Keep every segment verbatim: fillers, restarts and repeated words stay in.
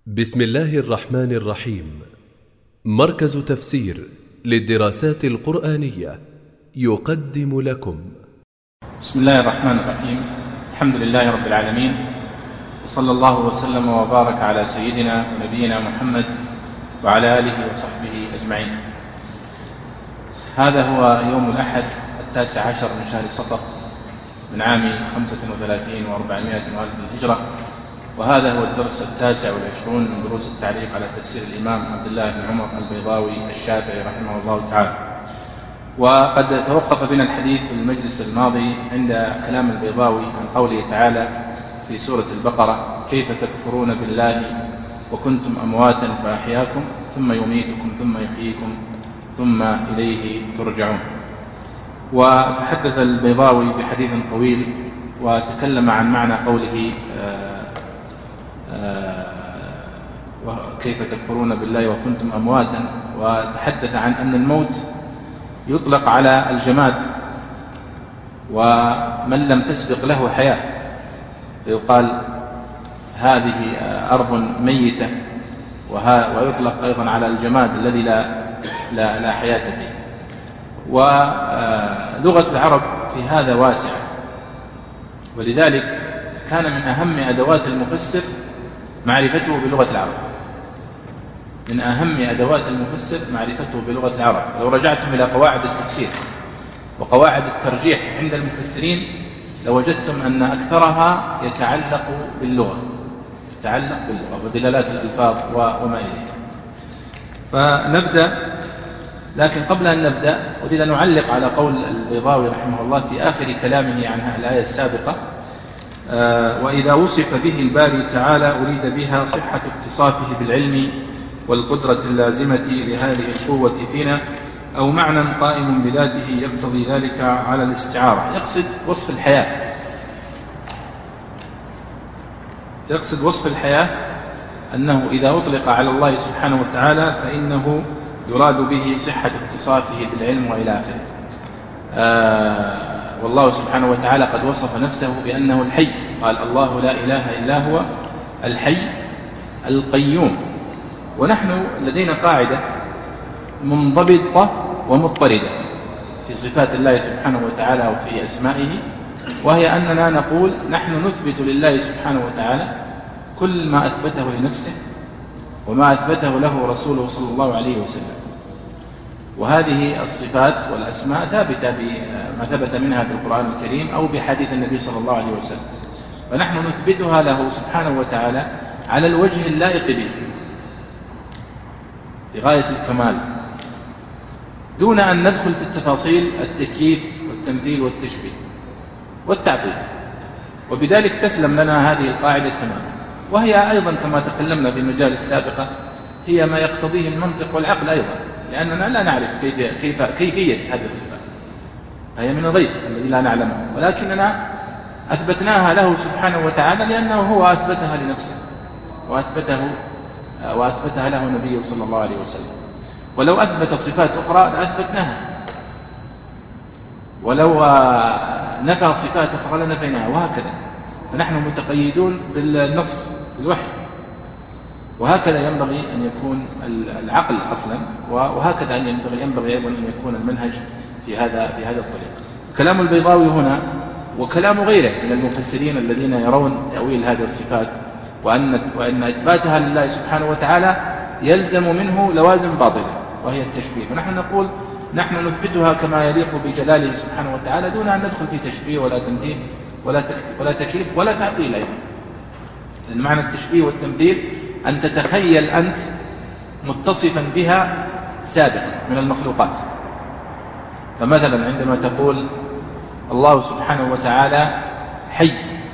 بسم الله الرحمن الرحيم. مركز تفسير للدراسات القرآنية يقدم لكم بسم الله الرحمن الرحيم. الحمد لله رب العالمين، وصلى الله وسلم وبارك على سيدنا ونبينا محمد وعلى آله وصحبه أجمعين. هذا هو يوم الأحد التاسع عشر من شهر صفر من عام خمسة وثلاثين وأربعمائة وألف الهجرة، وهذا هو الدرس التاسع والعشرون من دروس التعليق على تفسير الإمام عبد الله بن عمر البيضاوي الشافعي رحمه الله تعالى. وقد توقف بنا الحديث في المجلس الماضي عند كلام البيضاوي عن قوله تعالى في سورة البقرة: كيف تكفرون بالله وكنتم أمواتا فأحياكم ثم يميتكم ثم يحييكم ثم إليه ترجعون. وتحدث البيضاوي بحديث طويل وتكلم عن معنى قوله آه كيف تكفرون بالله وكنتم أمواتا، وتحدث عن أن الموت يطلق على الجماد ومن لم تسبق له حياة، فيقال هذه أرض ميتة، ويطلق أيضا على الجماد الذي لا, لا, لا حياة فيه. ولغة العرب في هذا واسعة، ولذلك كان من أهم أدوات المفسر معرفته بلغة العرب، من أهم أدوات المفسر معرفته بلغة العرب. لو رجعتم إلى قواعد التفسير وقواعد الترجيح عند المفسرين لوجدتم أن أكثرها يتعلق باللغة يتعلق باللغة ودلالات الألفاظ وما إليه. فنبدأ، لكن قبل أن نبدأ أريد أن نعلق على قول البيضاوي رحمه الله في آخر كلامه عن الآية السابقة: آه وإذا وصف به الباري تعالى أريد بها صحة اتصافه بالعلم والقدرة اللازمة لهذه القوة فينا، أو معنى قائم بذاته يقتضي ذلك على الاستعارة. يقصد وصف الحياة يقصد وصف الحياة أنه إذا أطلق على الله سبحانه وتعالى فإنه يراد به صحة اتصافه بالعلم وإلى آخره. آه والله سبحانه وتعالى قد وصف نفسه بأنه الحي، قال: الله لا إله إلا هو الحي القيوم. ونحن لدينا قاعدة منضبطة ومضطردة في صفات الله سبحانه وتعالى وفي أسمائه، وهي أننا نقول نحن نثبت لله سبحانه وتعالى كل ما أثبته لنفسه وما أثبته له رسوله صلى الله عليه وسلم، وهذه الصفات والأسماء ثابتة بما ثبت منها بالقرآن الكريم أو بحديث النبي صلى الله عليه وسلم، فنحن نثبتها له سبحانه وتعالى على الوجه اللائق به بغاية الكمال، دون أن ندخل في التفاصيل التكييف والتمثيل والتشبيه والتعطيل. وبذلك تسلم لنا هذه القاعدة تماما، وهي أيضا كما تكلمنا في المجال السابقة هي ما يقتضيه المنطق والعقل أيضا، لأننا لا نعرف كيف كيف كيفية هذه الصفات، فهي من الغيب الذي لا نعلمه، ولكننا أثبتناها له سبحانه وتعالى لأنه هو أثبتها لنفسه وأثبته وأثبتها له نبيه صلى الله عليه وسلم. ولو أثبت صفات أخرى لأثبتناها، ولو نفى صفات أخرى لنفيناها، وهكذا. فنحن متقيدون بالنص بالوحي، وهكذا ينبغي أن يكون العقل أصلا، وهكذا أن ينبغي, ينبغي أيضا أن يكون المنهج في هذا في هذا الطريق. كلام البيضاوي هنا وكلام غيره من المفسرين الذين يرون تأويل هذه الصفات وأن, وأن إثباتها لله سبحانه وتعالى يلزم منه لوازم باطلة وهي التشبيه، ونحن نقول نحن نثبتها كما يليق بجلاله سبحانه وتعالى دون أن ندخل في تشبيه ولا تمثيل ولا ولا تكييف ولا تعطيل أيضا. لأن معنى التشبيه والتمثيل أن تتخيل أنت متصفا بها سابقا من المخلوقات. فمثلا عندما تقول الله سبحانه وتعالى حي،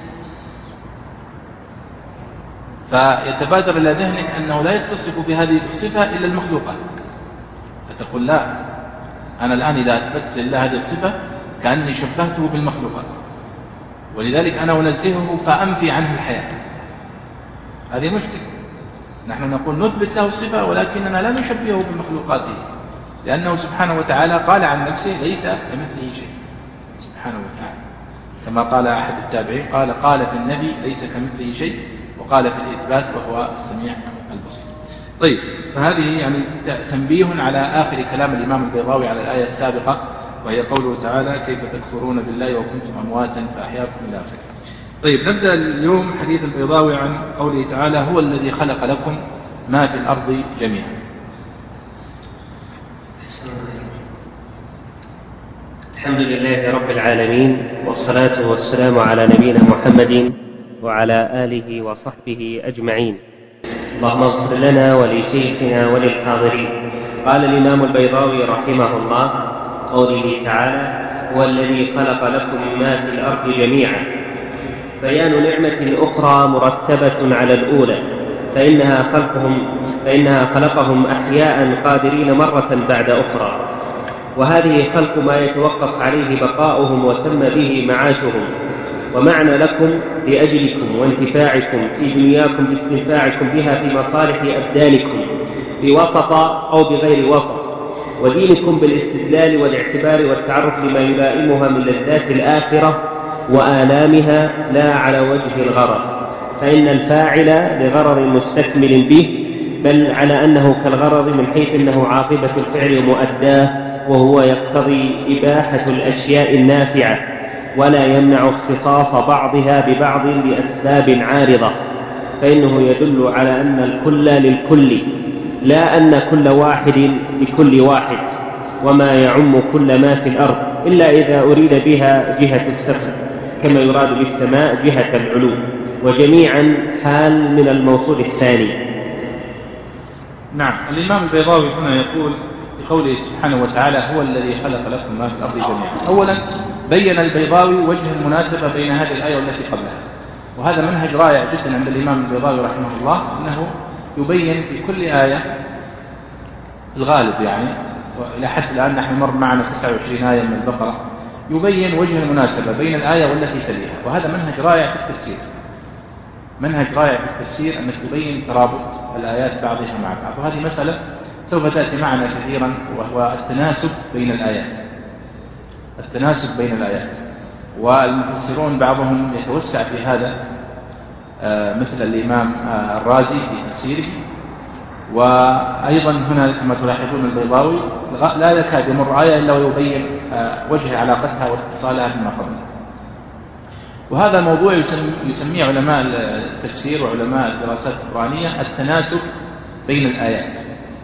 فيتبادر إلى ذهنك أنه لا يتصف بهذه الصفة إلا المخلوقات، فتقول لا، أنا الآن إذا أثبت لله هذه الصفة كأني شبهته بالمخلوقات، ولذلك أنا أنزهه فأنفي عنه الحياة. هذه مشكلة. نحن نقول نثبت له الصفة ولكننا لا نشبهه بمخلوقاته، لأنه سبحانه وتعالى قال عن نفسه ليس كمثله شيء سبحانه وتعالى، كما قال أحد التابعين قال قال في النبي ليس كمثله شيء وقال في الإثبات وهو السميع البصير. طيب، فهذه يعني تنبيه على آخر كلام الإمام البيضاوي على الآية السابقة، وهي قوله تعالى: كيف تكفرون بالله وكنتم أمواتا فأحياكم إلى آخره. طيب، نبدأ اليوم حديث البيضاوي عن قوله تعالى: هو الذي خلق لكم ما في الأرض جميعا. الحمد لله رب العالمين، والصلاة والسلام على نبينا محمد وعلى آله وصحبه أجمعين. اللهم اغفر لنا ولشيخنا وللحاضرين. قال الإمام البيضاوي رحمه الله: قوله تعالى: هو الذي خلق لكم ما في الأرض جميعا، بيان نعمة أخرى مرتبة على الأولى، فإنها خلقهم فإنها خلقهم أحياء قادرين مرة بعد أخرى، وهذه خلق ما يتوقف عليه بقاؤهم وتم به معاشهم. ومعنى لكم لأجلكم وانتفاعكم في دنياكم باستنفاعكم بها في مصالح أبدانكم بوسط أو بغير وسط، ودينكم بالاستدلال والاعتبار والتعرف لما يلائمها من لذات الآخرة وآلامها، لا على وجه الغرض، فإن الفاعل لغرض مستكمل به، بل على أنه كالغرض من حيث أنه عاقبة الفعل ومؤداه، وهو يقتضي إباحة الأشياء النافعة، ولا يمنع اختصاص بعضها ببعض لأسباب عارضة، فإنه يدل على أن الكل للكل، لا أن كل واحد لكل واحد، وما يعم كل ما في الأرض، إلا إذا أريد بها جهة السفل، كما يراد بالسماء جهة العلو، وجميعا حال من الموصول الثاني. نعم، الإمام البيضاوي هنا يقول في قوله سبحانه وتعالى: هو الذي خلق لكم ما في الأرض جميعا. أولا بين البيضاوي وجه المناسبة بين هذه الآية والتي قبلها، وهذا منهج رائع جدا عند الإمام البيضاوي رحمه الله، أنه يبين في كل آية الغالب يعني، وإلى حد الآن نحن مر معنا تسعة وعشرين آية من البقرة، يبين وجه المناسبة بين الآية والتي تليها، وهذا منهج رائع في التفسير. منهج رائع في التفسير أنك تبين ترابط الآيات بعضها مع بعض، وهذه مسألة سوف تأتي معنا كثيرا، وهو التناسب بين الآيات. التناسب بين الآيات، والمفسرون بعضهم يتوسع في هذا، مثل الإمام الرازي في تفسيره، وأيضا هنا كما تلاحظون البيضاوي لا يكاد يمر آية إلا ويبين وجه علاقتها واتصالها بما قبلها. وهذا موضوع يسميه علماء التفسير وعلماء الدراسات القرآنية التناسب بين الآيات.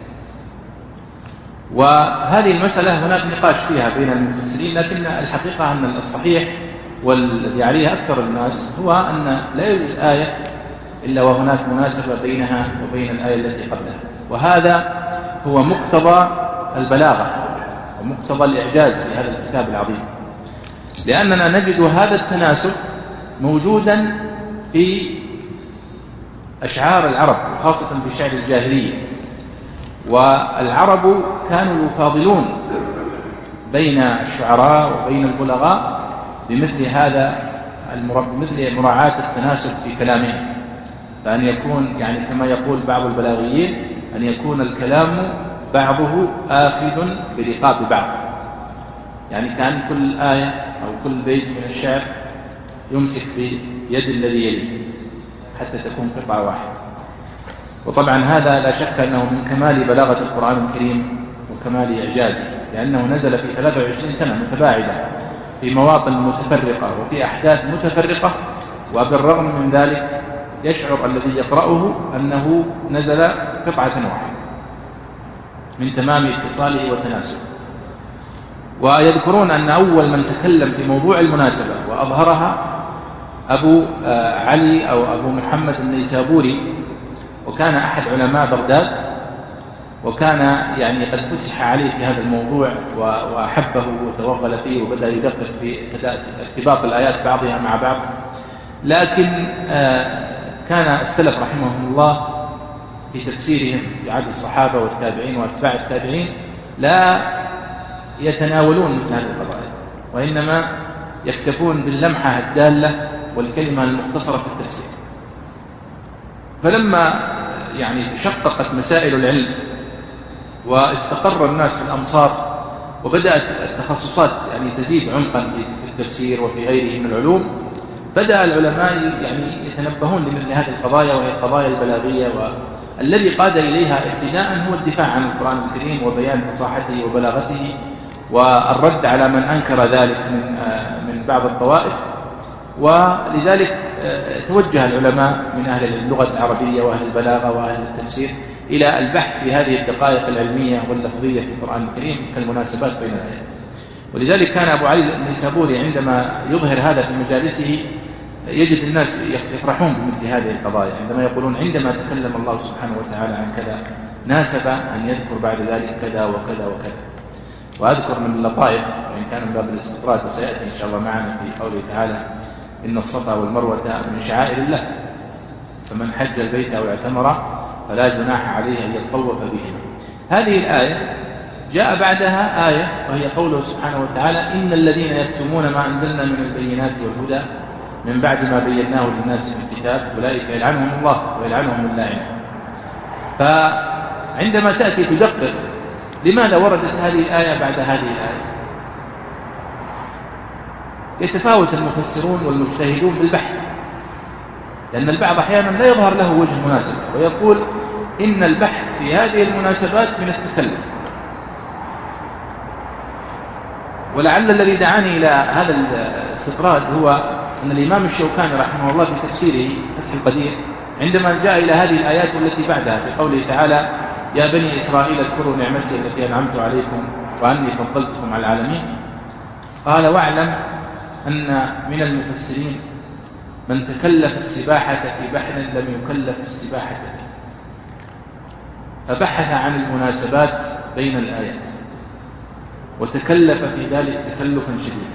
وهذه المسألة هناك نقاش فيها بين المفسرين، لكن الحقيقة أن الصحيح والذي عليه أكثر الناس هو أن لا يوجد آية إلا وهناك مناسبة بينها وبين الآية التي قبلها، وهذا هو مقتضى البلاغة ومقتضى الإعجاز في هذا الكتاب العظيم، لأننا نجد هذا التناسب موجودا في أشعار العرب، وخاصة في شعر الجاهلية. والعرب كانوا يفاضلون بين الشعراء وبين البلغاء بمثل هذا بمثل مراعاة التناسب في كلامهم، فأن يكون يعني كما يقول بعض البلاغيين أن يكون الكلام بعضه آخذ برقاب بعض، يعني كان كل آية أو كل بيت من الشعر يمسك بيد الذي يليه حتى تكون قطعة واحدة. وطبعا هذا لا شك أنه من كمال بلاغة القرآن الكريم وكمال إعجازه، لأنه نزل في ثلاث وعشرين سنة متباعدة في مواطن متفرقة وفي أحداث متفرقة، وبالرغم من ذلك يشعر الذي يقرأه أنه نزل قطعة واحدة من تمام اتصاله وتناسبه. ويذكرون أن أول من تكلم في موضوع المناسبة وأظهرها أبو علي أو أبو محمد النيسابوري، وكان أحد علماء بغداد، وكان يعني قد فتح عليه في هذا الموضوع وأحبه وتوغل فيه وبدأ يدقق في ارتباط الآيات بعضها مع بعض. لكن كان السلف رحمهم الله في تفسيرهم في عهد الصحابة والتابعين واتباع التابعين لا يتناولون مثل هذه القضايا، وإنما يكتفون باللمحة الدالة والكلمة المختصرة في التفسير. فلما يعني تشققت مسائل العلم واستقر الناس في الأمصار وبدأت التخصصات يعني تزيد عمقا في التفسير وفي غيره من العلوم، بدأ العلماء يعني يتنبهون لمثل هذه القضايا، وهي القضايا البلاغية، والذي قاد إليها ابتداء هو الدفاع عن القرآن الكريم وبيان فصاحته وبلاغته والرد على من أنكر ذلك من من بعض الطوائف. ولذلك توجه العلماء من أهل اللغة العربية وأهل البلاغة وأهل التفسير إلى البحث في هذه الدقائق العلمية واللفظية في القرآن الكريم كالمناسبات بين الآيات. ولذلك كان أبو علي النيسابوري عندما يظهر هذا في مجالسه يجد الناس يفرحون بمثل هذه القضايا، عندما يقولون عندما تكلم الله سبحانه وتعالى عن كذا ناسب أن يذكر بعد ذلك كذا وكذا وكذا. وأذكر من اللطائف وإن كان من باب الاستطراد وسيأتي إن شاء الله معنا في قوله تعالى إن الصفا والمروة من شعائر الله فمن حج البيت أو اعتمر فلا جناح عليه أن يطوف بهما. هذه الآية جاء بعدها آية وهي قوله سبحانه وتعالى إن الذين يكتمون ما أنزلنا من البينات والهدى من بعد ما بيناه للناس في الكتاب أولئك يلعنهم الله ويلعنهم اللاعنون. فعندما تأتي تدقق لماذا وردت هذه الآية بعد هذه الآية، يتفاوت المفسرون والمجتهدون بالبحث، لأن البعض أحيانا لا يظهر له وجه مناسب ويقول إن البحث في هذه المناسبات من التكلف. ولعل الذي دعاني إلى هذا الاستطراد هو أن الإمام الشوكاني رحمه الله في تفسيره فتح القدير عندما جاء إلى هذه الآيات والتي بعدها في قوله تعالى يا بني إسرائيل اذكروا نعمتي التي أنعمت عليكم وأني فضلتكم على العالمين، قال واعلم أن من المفسرين من تكلف السباحة في بحر لم يكلف السباحة فيه، فبحث عن المناسبات بين الآيات وتكلف في ذلك تكلفا شديدا.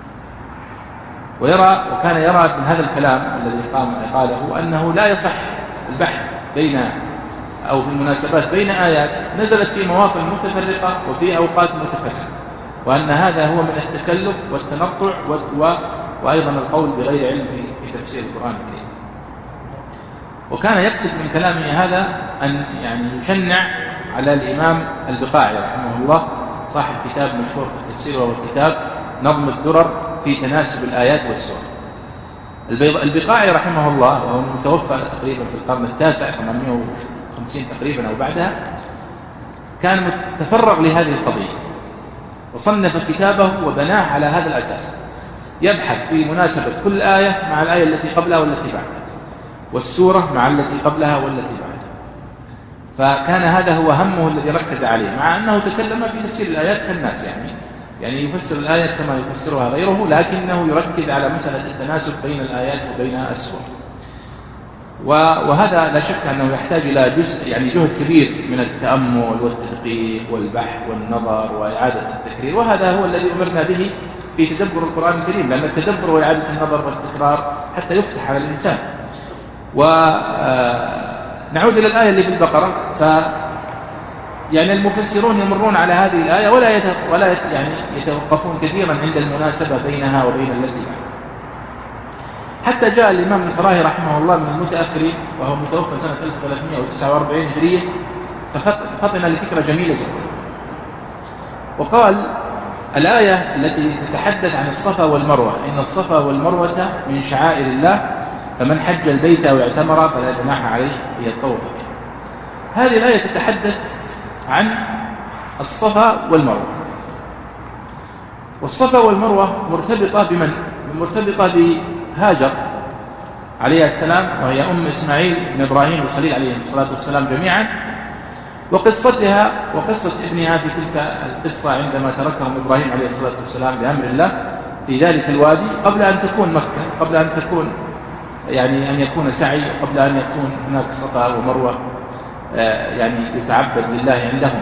ويرى وكان يرى من هذا الكلام الذي قام قاله أنه لا يصح البحث بين أو في المناسبات بين آيات نزلت في مواطن متفرقة وفي أوقات متفرقة، وأن هذا هو من التكلف والتنطع وأيضا القول بغير علم في تفسير القرآن الكريم. وكان يقصد من كلامه هذا أن يعني يشنع على الإمام البقاعي رحمه الله صاحب كتاب مشهور في التفسير وهو كتاب نظم الدرر في تناسب الآيات والسور. البقاعي رحمه الله وهو متوفى تقريبا في القرن التاسع ثمانمائة وخمسين تقريبا أو بعدها، كان متفرغ لهذه القضية وصنف كتابه وبناه على هذا الأساس، يبحث في مناسبة كل آية مع الآية التي قبلها والتي بعدها، والسورة مع التي قبلها والتي بعدها. فكان هذا هو همه الذي ركز عليه، مع أنه تكلم في تفسير الآيات كالناس، يعني يعني يفسر الآية كما يفسرها غيره، لكنه يركز على مسألة التناسب بين الآيات وبين السور. وهذا لا شك أنه يحتاج إلى جزء يعني جهد كبير من التأمل والتدقيق والبحث والنظر وإعادة التكرير، وهذا هو الذي أمرنا به في تدبر القرآن الكريم، لأن التدبر وإعادة النظر والتكرار حتى يفتح على الإنسان. ونعود إلى الآية اللي في البقرة، ف يعني المفسرون يمرون على هذه الآية ولا يت... ولا يت... يعني يتوقفون كثيرا عند المناسبة بينها وبين التي بعدها. حتى جاء الإمام الفراهي رحمه الله من المتأخرين وهو متوفى سنة ألف وثلاثمائة وتسعة وأربعين هجرية، ففطن لفكرة جميلة جدا وقال الآية التي تتحدث عن الصفا والمروة إن الصفا والمروة من شعائر الله فمن حج البيت أو اعتمر فلا جناح عليه أن يطوف بها. هذه الآية تتحدث عن الصفا والمروة، والصفا والمروة مرتبطة بمن؟ مرتبطة بهاجر عليه السلام وهي أم إسماعيل بن إبراهيم الخليل عليه الصلاة والسلام جميعا، وقصتها وقصة ابنها في تلك القصة عندما تركهم إبراهيم عليه الصلاة والسلام بأمر الله في ذلك الوادي قبل أن تكون مكة، قبل أن تكون يعني أن يكون سعي، قبل أن يكون هناك صفا ومروة يعني يتعبد لله عندهم.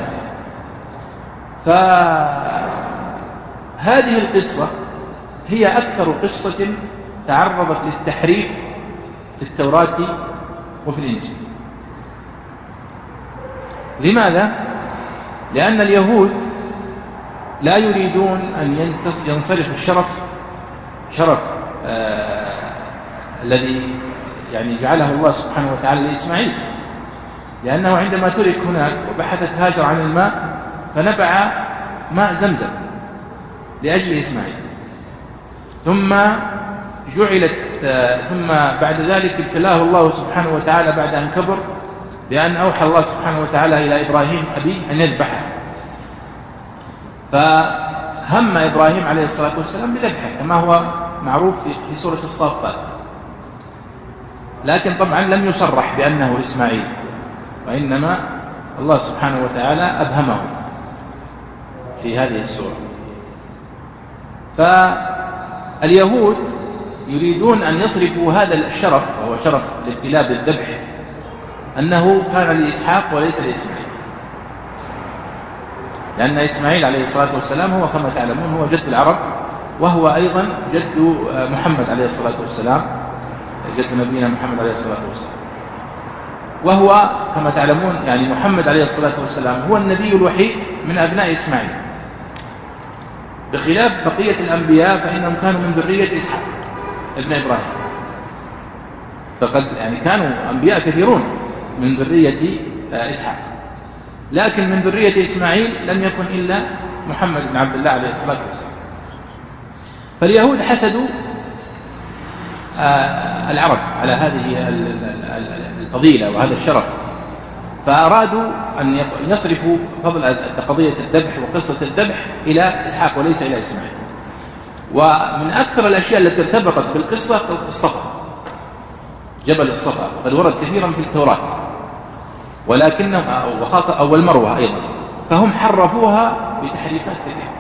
فهذه القصة هي أكثر قصة تعرضت للتحريف في التوراة وفي الإنجيل. لماذا؟ لأن اليهود لا يريدون أن ينصرف الشرف شرف آه الذي يعني جعله الله سبحانه وتعالى لإسماعيل، لأنه عندما ترك هناك وبحثت هاجر عن الماء فنبع ماء زمزم لأجل إسماعيل، ثم جعلت ثم بعد ذلك ابتلاه الله سبحانه وتعالى بعد أن كبر بأن أوحى الله سبحانه وتعالى إلى إبراهيم أبيه أن يذبحه، فهم إبراهيم عليه الصلاة والسلام بذبحه كما هو معروف في سورة الصافات، لكن طبعا لم يصرح بأنه إسماعيل، وإنما الله سبحانه وتعالى أبهمه في هذه السورة. فاليهود يريدون أن يصرفوا هذا الشرف، وهو شرف الابتلاء بالذبح، أنه كان لإسحاق وليس لإسماعيل، لأن إسماعيل عليه الصلاة والسلام هو كما تعلمون هو جد العرب، وهو أيضا جد محمد عليه الصلاة والسلام، جد نبينا محمد عليه الصلاة والسلام، وهو كما تعلمون يعني محمد عليه الصلاة والسلام هو النبي الوحيد من أبناء إسماعيل، بخلاف بقية الأنبياء فإنهم كانوا من ذرية إسحاق ابن إبراهيم، فقد يعني كانوا أنبياء كثيرون من ذرية إسحاق، لكن من ذرية إسماعيل لم يكن إلا محمد بن عبد الله عليه الصلاة والسلام. فاليهود حسدوا العرب على هذه الفضيلة وهذا الشرف، فأرادوا أن يصرفوا فضل قضية الذبح وقصة الذبح إلى إسحاق وليس إلى إسماعيل. ومن أكثر الأشياء التي ارتبطت بالقصة الصفا، جبل الصفا، وقد ورد كثيرا في التوراة، ولكنهم وخاصة أول مروة أيضا، فهم حرفوها بتحريفات كثيرة.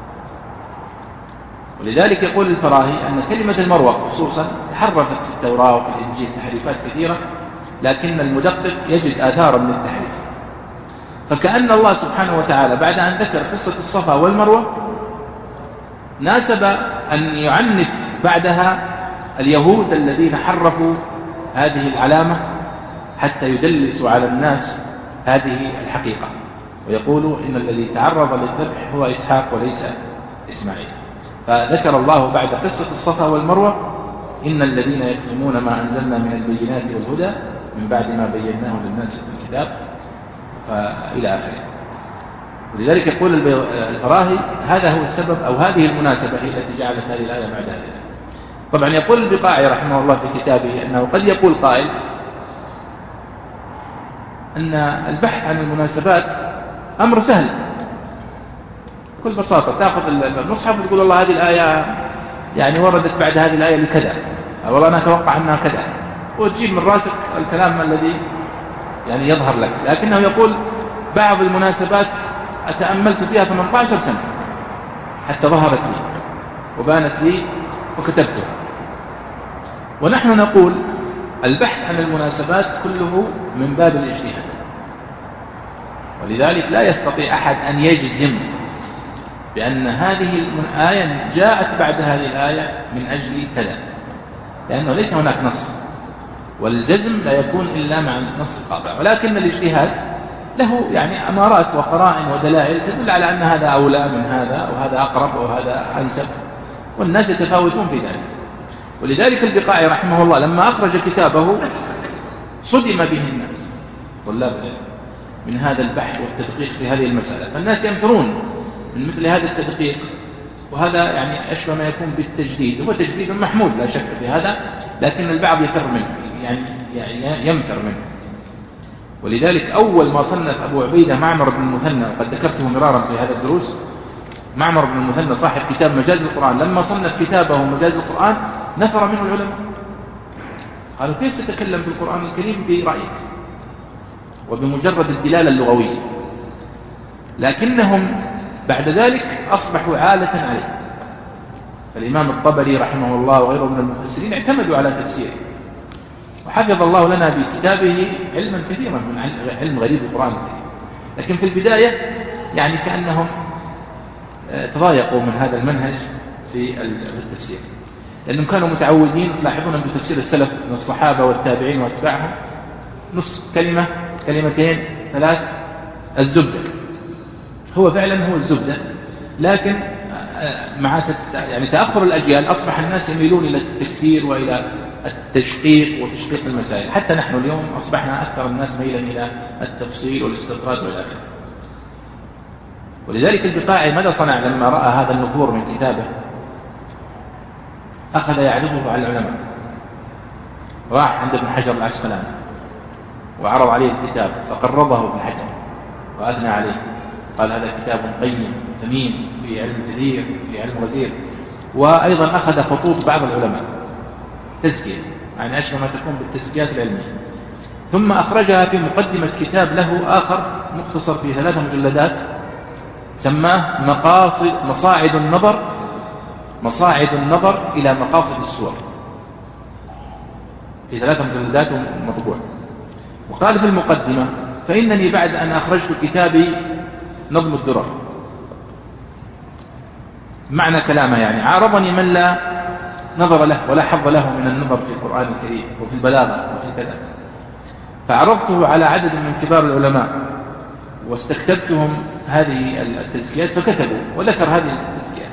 ولذلك يقول الفراهي أن كلمة المروة خصوصا تحرفت في التوراة وفي الإنجيل تحريفات كثيرة، لكن المدقق يجد آثارا من التحريف. فكأن الله سبحانه وتعالى بعد أن ذكر قصة الصفا والمروة ناسب أن يعنف بعدها اليهود الذين حرفوا هذه العلامة حتى يدلسوا على الناس هذه الحقيقة، ويقولوا إن الذي تعرض للذبح هو إسحاق وليس إسماعيل. فذكر الله بعد قصة الصفا والمروة إن الذين يكتمون ما أنزلنا من البينات والهدى من بعد ما بيناه للناس في الكتاب فإلى آخره. ولذلك يقول الفراهي هذا هو السبب أو هذه المناسبة هي التي جعلت هذه الآية بعد هذه الآية. طبعا يقول البقاعي رحمه الله في كتابه أنه قد يقول قائل أن البحث عن المناسبات أمر سهل بكل بساطة، تأخذ المصحف وتقول والله هذه الآية يعني وردت بعد هذه الآية لكذا، أو والله أنا أتوقع أنها كذا، وتجيب من راسك الكلام الذي يعني يظهر لك. لكنه يقول بعض المناسبات أتأملت فيها ثمانية عشر سنة حتى ظهرت لي وبانت لي وكتبتها. ونحن نقول البحث عن المناسبات كله من باب الاجتهاد، ولذلك لا يستطيع أحد أن يجزم بأن هذه الآية جاءت بعد هذه الآية من أجل كذا، لأنه ليس هناك نص، والجزم لا يكون إلا مع النص القاطع. ولكن الاجتهاد له يعني أمارات وقرائن ودلائل تدل على أن هذا أولى من هذا، أو هذا أقرب، أو هذا أنسب، والناس يتفاوتون في ذلك. ولذلك البقاعي رحمه الله لما أخرج كتابه صدم به الناس طلاب العلم من هذا البحث والتدقيق في هذه المسألة، فالناس ينفرون من مثل هذا التدقيق، وهذا يعني أشبه ما يكون بالتجديد. هو تجديد محمود لا شك في هذا، لكن البعض يفر منه، يعني, يعني ينفر منه. ولذلك أول ما صنف أبو عبيدة معمر بن المثنى، وقد ذكرته مرارا في هذا الدروس، معمر بن المثنى صاحب كتاب مجاز القرآن، لما صنف كتابه مجاز القرآن نفر منه العلماء، قالوا كيف تتكلم في القرآن الكريم برأيك وبمجرد الدلالة اللغوية؟ لكنهم بعد ذلك أصبحوا عالة عليه. فالإمام الطبري رحمه الله وغيره من المفسرين اعتمدوا على تفسيره، وحفظ الله لنا بكتابه علما كثيرا من علم غريب القرآن الكريم. لكن في البداية يعني كأنهم تضايقوا من هذا المنهج في التفسير، لأنهم كانوا متعودين، تلاحظون في تفسير السلف من الصحابة والتابعين واتباعهم نص كلمة، كلمتين، ثلاث، الزبدة. هو فعلا هو الزبدة، لكن مع يعني تأخر الأجيال أصبح الناس يميلون إلى التكفير وإلى التشقيق وتشقيق المسائل، حتى نحن اليوم أصبحنا أكثر الناس ميلا إلى التفصيل والاستطراد والى آخره. ولذلك البقاعي ماذا صنع لما رأى هذا النفور من كتابه؟ أخذ يعرضه على العلماء راح عند ابن حجر العسقلاني وعرض عليه الكتاب فقرضه ابن حجر وأثنى عليه، قال هذا كتاب قيم ثمين في علم كثير في علم غزير. وأيضا أخذ خطوط بعض العلماء تزكية، يعني أشبه ما تكون بالتزكيات العلمية، ثم أخرجها في مقدمة كتاب له آخر مختصر في ثلاثة مجلدات سماه مقاصد مصاعد النظر مصاعد النظر إلى مقاصد السور، في ثلاثة مجلدات مطبوع. وقال في المقدمة: فإنني بعد أن أخرجت كتابي نظم الدرر، معنى كلامه يعني عارضني من لا نظر له ولا حظ له من النظر في القرآن الكريم وفي البلاغة وفي كذا، فعرضته على عدد من كبار العلماء واستكتبتهم هذه التزكيات فكتبوا وذكر هذه التزكيات.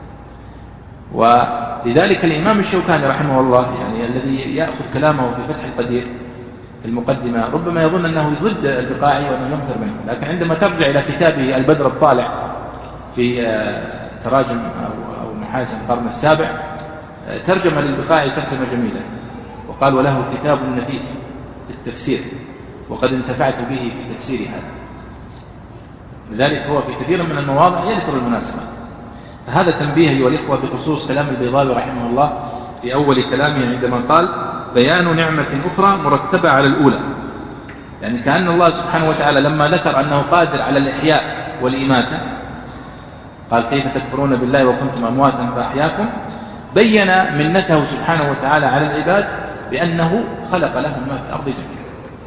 ولذلك الإمام الشوكاني رحمه الله يعني الذي يأخذ كلامه في فتح القدير في المقدمة ربما يظن أنه ضد البقاعي وأنه ينفر منه، لكن عندما ترجع إلى كتابه البدر الطالع في تراجم أو محاسن القرن السابع ترجم للبقاعي ترجمة جميلة وقال: وله كتاب نفيس في التفسير وقد انتفعت به في تفسير هذا. لذلك هو في كثير من المواضع يذكر المناسبات. فهذا تنبيه أيها الإخوة بخصوص كلام البيضاوي رحمه الله في أول كلامه عندما قال: بيان نعمة أخرى مرتبة على الأولى، يعني كأن الله سبحانه وتعالى لما ذكر أنه قادر على الإحياء والإماتة قال: كيف تكفرون بالله وكنتم أمواتا فأحياكم، بين منته سبحانه وتعالى على العباد بأنه خلق لهم ما في الأرض جميعا.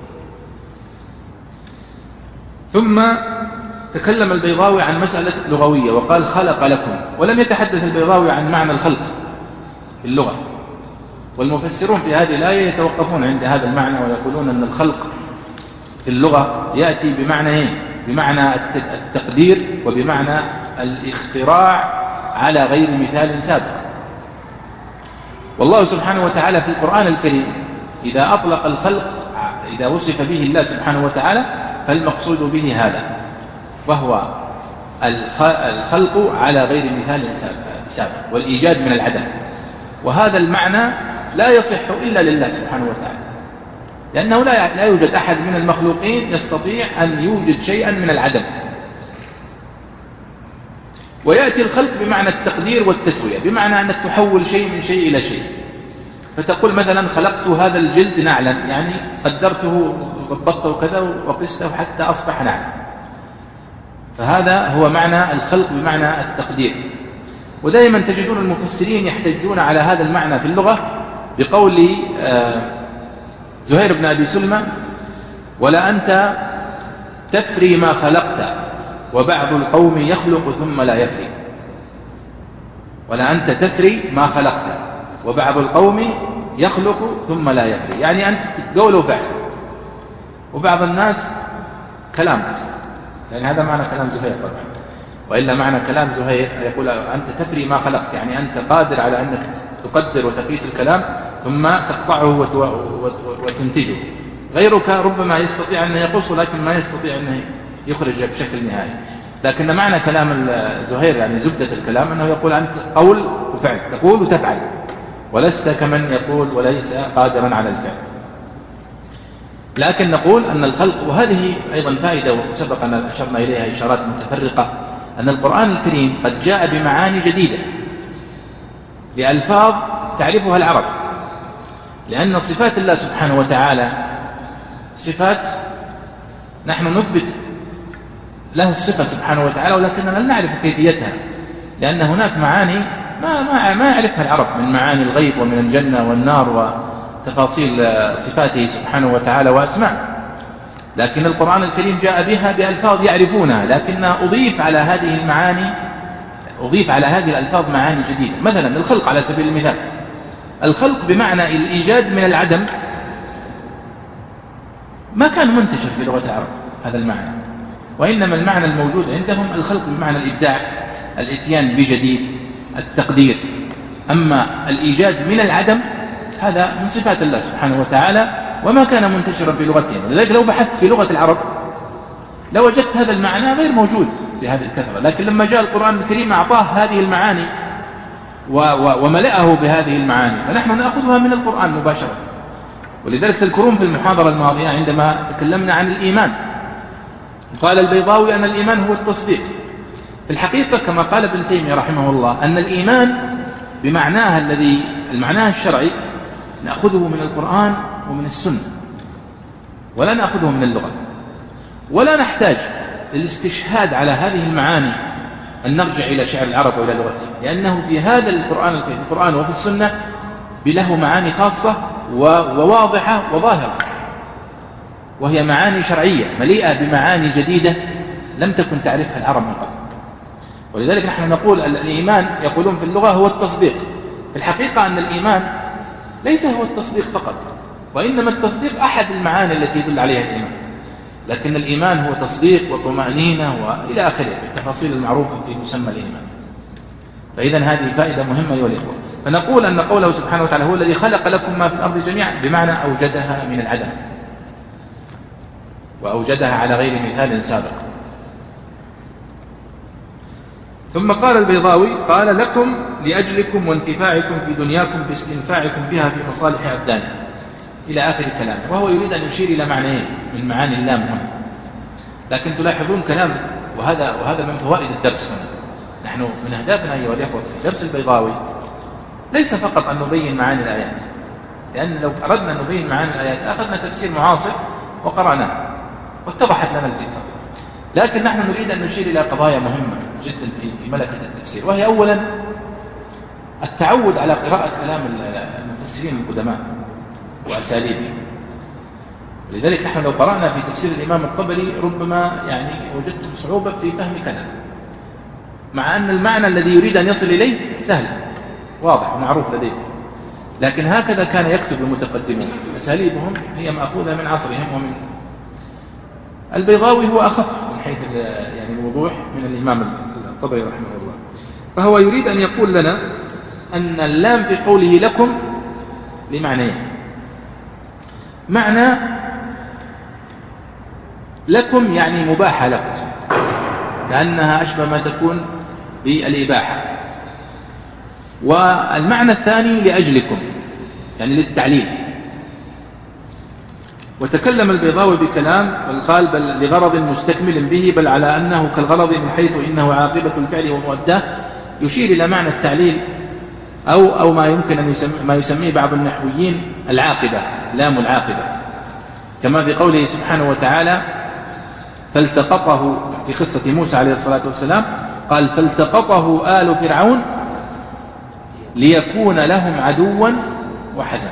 ثم تكلم البيضاوي عن مسألة لغوية وقال: خلق لكم، ولم يتحدث البيضاوي عن معنى الخلق في اللغة. والمفسرون في هذه الآية يتوقفون عند هذا المعنى ويقولون أن الخلق في اللغة يأتي بمعنى إيه؟ بمعنى التقدير وبمعنى الاختراع على غير مثال سابق. والله سبحانه وتعالى في القرآن الكريم إذا أطلق الخلق إذا وصف به الله سبحانه وتعالى فالمقصود به هذا، وهو الخلق على غير مثال سابق والإيجاد من العدم. وهذا المعنى لا يصح إلا لله سبحانه وتعالى، لأنه لا يوجد أحد من المخلوقين يستطيع أن يوجد شيئا من العدم. ويأتي الخلق بمعنى التقدير والتسوية، بمعنى أنك تحول شيء من شيء إلى شيء، فتقول مثلا خلقت هذا الجلد نعلا، يعني قدرته وضبطته كذا وقسته حتى أصبح نعلا. فهذا هو معنى الخلق بمعنى التقدير. ودائما تجدون المفسرين يحتجون على هذا المعنى في اللغة بقول زهير بن أبي سلمى: ولا أنت تفري ما خلقت وبعض القوم يخلق ثم لا يفري. ولا أنت تفري ما خلقت وبعض القوم يخلق ثم لا يفري، يعني أنت قول وفعل، وبعض الناس كلام بس، يعني هذا معنى كلام زهير طبعا. وإلا معنى كلام زهير يقول: أنت تفري ما خلقت، يعني أنت قادر على أنك تقدر وتقيس الكلام ثم تقطعه وتنتجه. غيرك ربما يستطيع أن يقص لكن ما يستطيع أن يخرج بشكل نهائي. لكن معنى كلام زهير يعني زبدة الكلام أنه يقول أنت قول وفعل، تقول وتفعل، ولست كمن يقول وليس قادرا على الفعل. لكن نقول أن الخلق، وهذه أيضا فائدة وسبق أن أشرنا إليها إشارات متفرقة، أن القرآن الكريم قد جاء بمعاني جديدة لألفاظ تعرفها العرب، لأن صفات الله سبحانه وتعالى صفات نحن نثبت له الصفة سبحانه وتعالى، ولكننا لا نعرف كيفيتها، لأن هناك معاني ما, ما, ما يعرفها العرب من معاني الغيب ومن الجنة والنار وتفاصيل صفاته سبحانه وتعالى وأسماء. لكن القرآن الكريم جاء بها بألفاظ يعرفونها، لكنها أضيف على هذه المعاني أضيف على هذه الألفاظ معاني جديدة. مثلا الخلق على سبيل المثال، الخلق بمعنى الإيجاد من العدم ما كان منتشر في لغة العرب هذا المعنى، وإنما المعنى الموجود عندهم الخلق بمعنى الإبداع، الإتيان بجديد، التقدير. أما الإيجاد من العدم هذا من صفات الله سبحانه وتعالى وما كان منتشرا في لغتهم. لذلك لو بحثت في لغة العرب لو وجدت هذا المعنى غير موجود بهذه الكثرة، لكن لما جاء القرآن الكريم أعطاه هذه المعاني وملأه بهذه المعاني، فنحن نأخذها من القرآن مباشرة. ولذلك تذكرون في المحاضرة الماضية عندما تكلمنا عن الإيمان قال البيضاوي أن الإيمان هو التصديق. في الحقيقة كما قال ابن تيمية رحمه الله أن الإيمان بمعناها الذي المعنى الشرعي نأخذه من القرآن ومن السنة، ولا نأخذه من اللغة، ولا نحتاج للاستشهاد على هذه المعاني أن نرجع إلى شعر العرب وإلى لغتهم، لأنه في هذا القرآن الكريم القرآن وفي السنة بله معاني خاصة وواضحة وظاهرة، وهي معاني شرعية مليئة بمعاني جديدة لم تكن تعرفها العرب من قبل. ولذلك نحن نقول الإيمان يقولون في اللغة هو التصديق. في الحقيقة أن الإيمان ليس هو التصديق فقط، وإنما التصديق أحد المعاني التي يدل عليها الإيمان، لكن الإيمان هو تصديق وطمأنينة وإلى آخره بالتفاصيل المعروفة في مسمى الإيمان. فإذا هذه فائدة مهمة أيها الإخوة. فنقول أن قوله سبحانه وتعالى هو الذي خلق لكم ما في الأرض جميعا بمعنى أوجدها من العدم، وأوجدها على غير مثال سابق. ثم قال البيضاوي قال لكم لأجلكم وانتفاعكم في دنياكم باستنفاعكم بها في مصالح أبدانكم إلى آخر كلامه، وهو يريد أن يشير إلى معنيين من معاني اللام هنا، لكن تلاحظون كلام وهذا وهذا من فوائد الدرس هنا. نحن من أهدافنا أيها الأخوة في درس البيضاوي ليس فقط أن نبين معاني الآيات، لأن لو أردنا أن نبين معاني الآيات أخذنا تفسير معاصر وقرأناه واتضحت لنا الفكرة، لكن نحن نريد أن نشير إلى قضايا مهمة جدا في في ملكة التفسير، وهي أولا التعود على قراءة كلام المفسرين القدماء وأساليبهم. لذلك نحن لو قرأنا في تفسير الإمام الطبري ربما يعني وجدتم صعوبة في فهم كلام، مع أن المعنى الذي يريد أن يصل إليه سهل واضح ومعروف لديهم، لكن هكذا كان يكتب المتقدمون، أساليبهم هي مأخوذة من عصرهم. ومن البيضاوي هو أخف من حيث يعني الوضوح من الإمام الطبري رحمه الله، فهو يريد أن يقول لنا أن اللام في قوله لكم لمعنيين. معنى لكم يعني مباحة لكم، كأنها أشبه ما تكون بالإباحة. والمعنى الثاني لأجلكم يعني للتعليل. وتكلم البيضاوي بكلام قال بل لغرض مستكمل به، بل على أنه كالغرض من حيث إنه عاقبة الفعل ومؤداه، يشير إلى معنى التعليل أو أو ما يمكن أن يسمي ما يسميه بعض النحويين العاقبة، لام العاقبة، كما في قوله سبحانه وتعالى فالتقطه في قصة موسى عليه الصلاة والسلام، قال فالتقطه آل فرعون ليكون لهم عدوا وحزنا.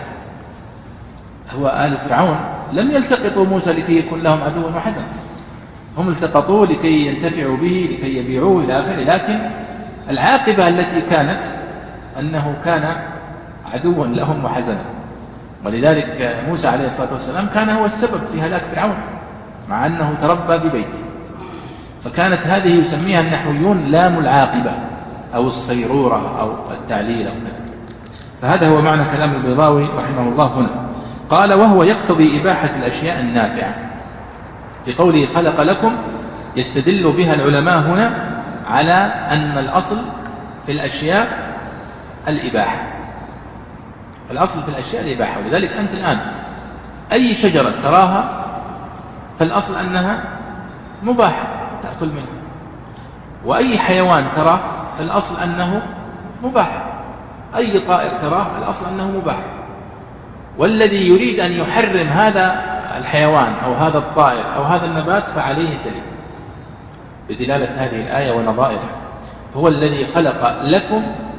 هو آل فرعون لم يلتقطوا موسى لكي يكون لهم عدوا وحزنا، هم التقطوه لكي ينتفعوا به لكي يبيعوه إلى آخره، لكن العاقبة التي كانت أنه كان عدوا لهم وحزنا. ولذلك موسى عليه الصلاة والسلام كان هو السبب في هلاك فرعون مع أنه تربى في بيته، فكانت هذه يسميها النحويون لام العاقبة أو الصيرورة أو التعليل أو كذا. فهذا هو معنى كلام البيضاوي رحمه الله هنا. قال وهو يقتضي إباحة الأشياء النافعة. في قوله خلق لكم يستدل بها العلماء هنا على أن الأصل في الأشياء الإباحة، الأصل في الأشياء الإباحة. ولذلك أنت الآن أي شجرة تراها فالأصل أنها مباحة تأكل منها، وأي حيوان تراه فالأصل أنه مباح، أي طائر تراه الأصل أنه مباح. والذي يريد أن يحرم هذا الحيوان أو هذا الطائر أو هذا النبات فعليه الدليل بدلالة هذه الآية ونظائرها. هو الذي خلق لكم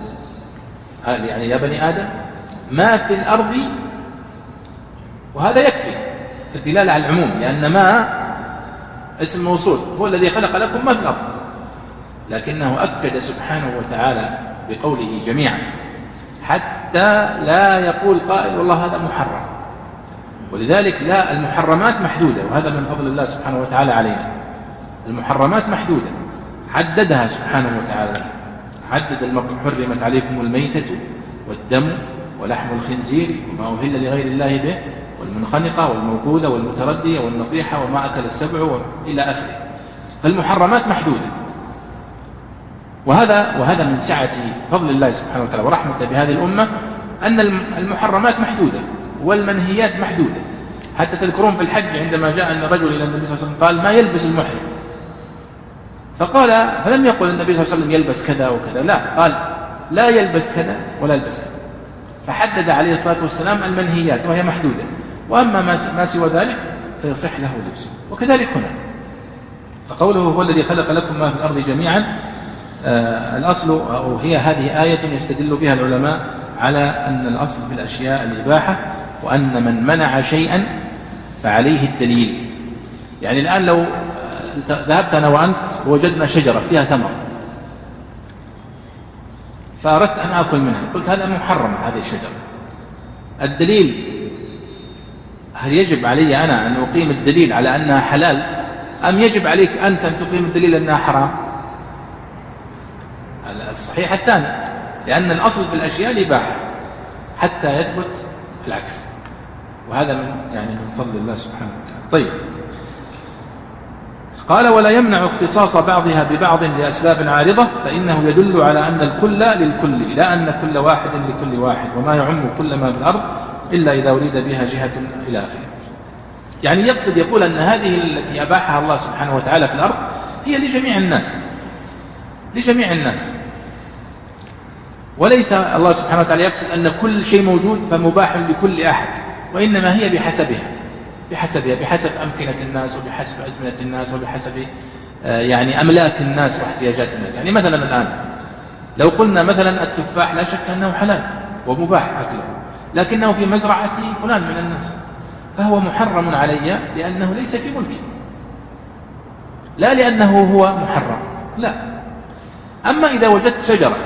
يعني يا بني آدم ما في الأرض، وهذا يكفي في الدلالة على العموم، لأن ما اسم موصول، هو الذي خلق لكم ما في الأرض، لكنه أكد سبحانه وتعالى بقوله جميعا حتى لا يقول قائل والله هذا محرم. ولذلك لا، المحرمات محدودة، وهذا من فضل الله سبحانه وتعالى علينا. المحرمات محدودة حددها سبحانه وتعالى، حدد حرمت عليكم الميتة والدم ولحم الخنزير وما أهل لغير الله به والمنخنقة والموقوذة والمتردية والنطيحة وما أكل السبع إلى آخره. فالمحرمات محدودة، وهذا وهذا من سعة فضل الله سبحانه وتعالى ورحمته بهذه الأمة أن المحرمات محدودة، والمنهيات محدودة. حتى تذكرون في الحج عندما جاء أن رجل إلى النبي صلى الله عليه وسلم قال: ما يلبس المحرم؟ فقال فلم يقل النبي صلى الله عليه وسلم يلبس كذا وكذا، لا، قال لا يلبس كذا ولا يلبس كذا، فحدد عليه الصلاة والسلام المنهيات وهي محدودة، وأما ما سوى ذلك فيصح له لبسه. وكذلك هنا فقوله هو الذي خلق لكم ما في الأرض جميعا، آه الأصل أو هي هذه آية يستدل بها العلماء على أن الأصل في الأشياء الإباحة، وأن من منع شيئا فعليه الدليل. يعني الآن لو ذهبت أنا وأنت ووجدنا شجرة فيها تمر فأردت أن أكل منها، قلت هذا محرم هذه الشجرة، الدليل هل يجب علي أنا أن أقيم الدليل على أنها حلال، أم يجب عليك أنت أن تقيم الدليل أنها حرام؟ الصحيح الثاني، لأن الأصل في الأشياء الإباحة حتى يثبت العكس، وهذا من يعني من فضل الله سبحانه وتعالى. طيب، قال: ولا يمنع اختصاص بعضها ببعض لأسباب عارضة، فإنه يدل على أن الكل للكل، لا أن كل واحد لكل واحد، وما يعم كل ما في الأرض إلا إذا أريد بها جهة إلى آخره. يعني يقصد يقول أن هذه التي أباحها الله سبحانه وتعالى في الأرض هي لجميع الناس، لجميع الناس، وليس الله سبحانه وتعالى يقصد أن كل شيء موجود فمباح لكل أحد، وإنما هي بحسبها بحسبها بحسب أمكنة الناس، وبحسب أزمنة الناس، وبحسب يعني أملاك الناس واحتياجات الناس. يعني مثلا الآن لو قلنا مثلا التفاح لا شك أنه حلال ومباح أكله، لكنه في مزرعة فلان من الناس، فهو محرم علي لأنه ليس في ملكي، لا لأنه هو محرم، لا. أما إذا وجدت شجرة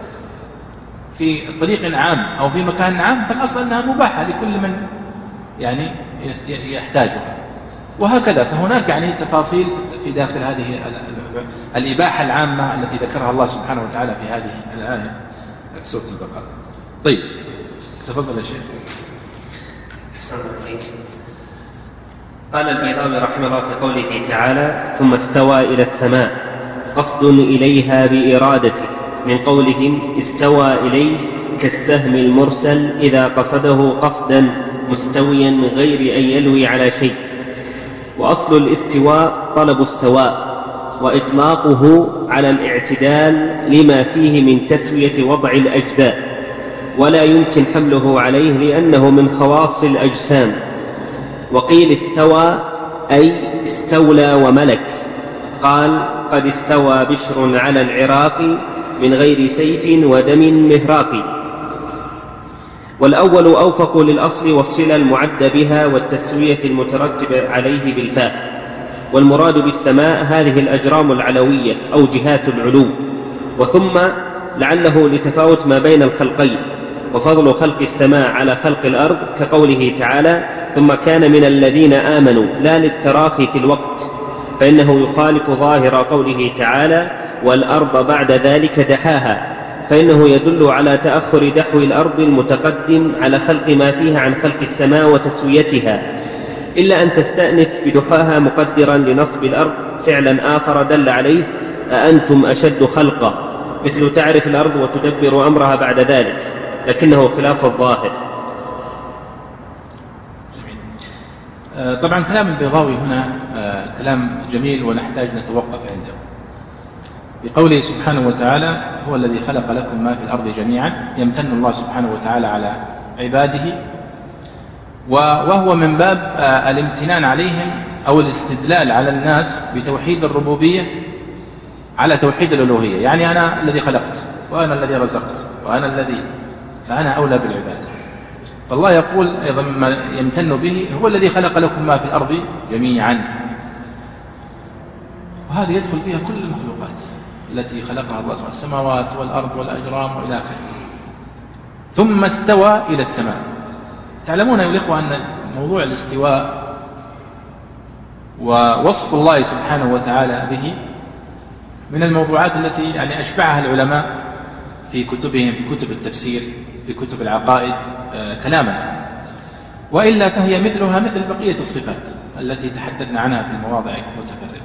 في طريق عام أو في مكان عام فالأصل أنها مباحة لكل من يعني يحتاجها، وهكذا. فهناك يعني تفاصيل في داخل هذه الإباحة العامة التي ذكرها الله سبحانه وتعالى في هذه الآية سورة البقرة. طيب، تفضل يا شيخ. أحسن عليك. قال البيضاوي رحمه الله في قوله تعالى: ثم استوى إلى السماء، قصد إليها بإرادته، من قولهم استوى إليه كالسهم المرسل إذا قصده قصدا مستويا من غير أن يلوي على شيء. وأصل الاستواء طلب السواء، وإطلاقه على الاعتدال لما فيه من تسوية وضع الأجزاء، ولا يمكن حمله عليه لأنه من خواص الأجسام. وقيل استوى أي استولى وملك، قال: قد استوى بشر على العراق من غير سيف ودم مهراق. والأول أوفق للأصل والصلة المعد بها والتسوية المترتب عليه بالفاء. والمراد بالسماء هذه الأجرام العلوية أو جهات العلو، وثم لعله لتفاوت ما بين الخلقين، وفضل خلق السماء على خلق الأرض كقوله تعالى: ثم كان من الذين آمنوا، لا للتراخي في الوقت، فإنه يخالف ظاهر قوله تعالى: والأرض بعد ذلك دحاها، فإنه يدل على تأخر دحو الأرض المتقدم على خلق ما فيها عن خلق السماء وتسويتها، إلا أن تستأنف بدحاها مقدرا لنصب الأرض فعلا آخر دل عليه: أأنتم أشد خلقا، مثل تعرف الأرض وتدبر أمرها بعد ذلك، لكنه خلاف الظاهر. جميل. طبعا كلام البيضاوي هنا كلام جميل ونحتاج نتوقف عنده. بقوله سبحانه وتعالى: هو الذي خلق لكم ما في الأرض جميعا، يمتن الله سبحانه وتعالى على عباده، وهو من باب الامتنان عليهم أو الاستدلال على الناس بتوحيد الربوبية على توحيد الألوهية. يعني أنا الذي خلقت، وأنا الذي رزقت، وأنا الذي، فأنا أولى بالعبادة. فالله يقول أيضا مما يمتن به: هو الذي خلق لكم ما في الأرض جميعا. وهذا يدخل فيها كل المخلوقات التي خلقها الله سبحانه، السماوات والأرض والأجرام وإلى آخره. ثم استوى إلى السماء. تعلمون أيها الإخوة أن موضوع الاستواء ووصف الله سبحانه وتعالى به من الموضوعات التي يعني أشبعها العلماء في كتبهم، في كتب التفسير، في كتب العقائد كلاما، وإلا فهي مثلها مثل بقية الصفات التي تحدثنا عنها في المواضع المتفرقة.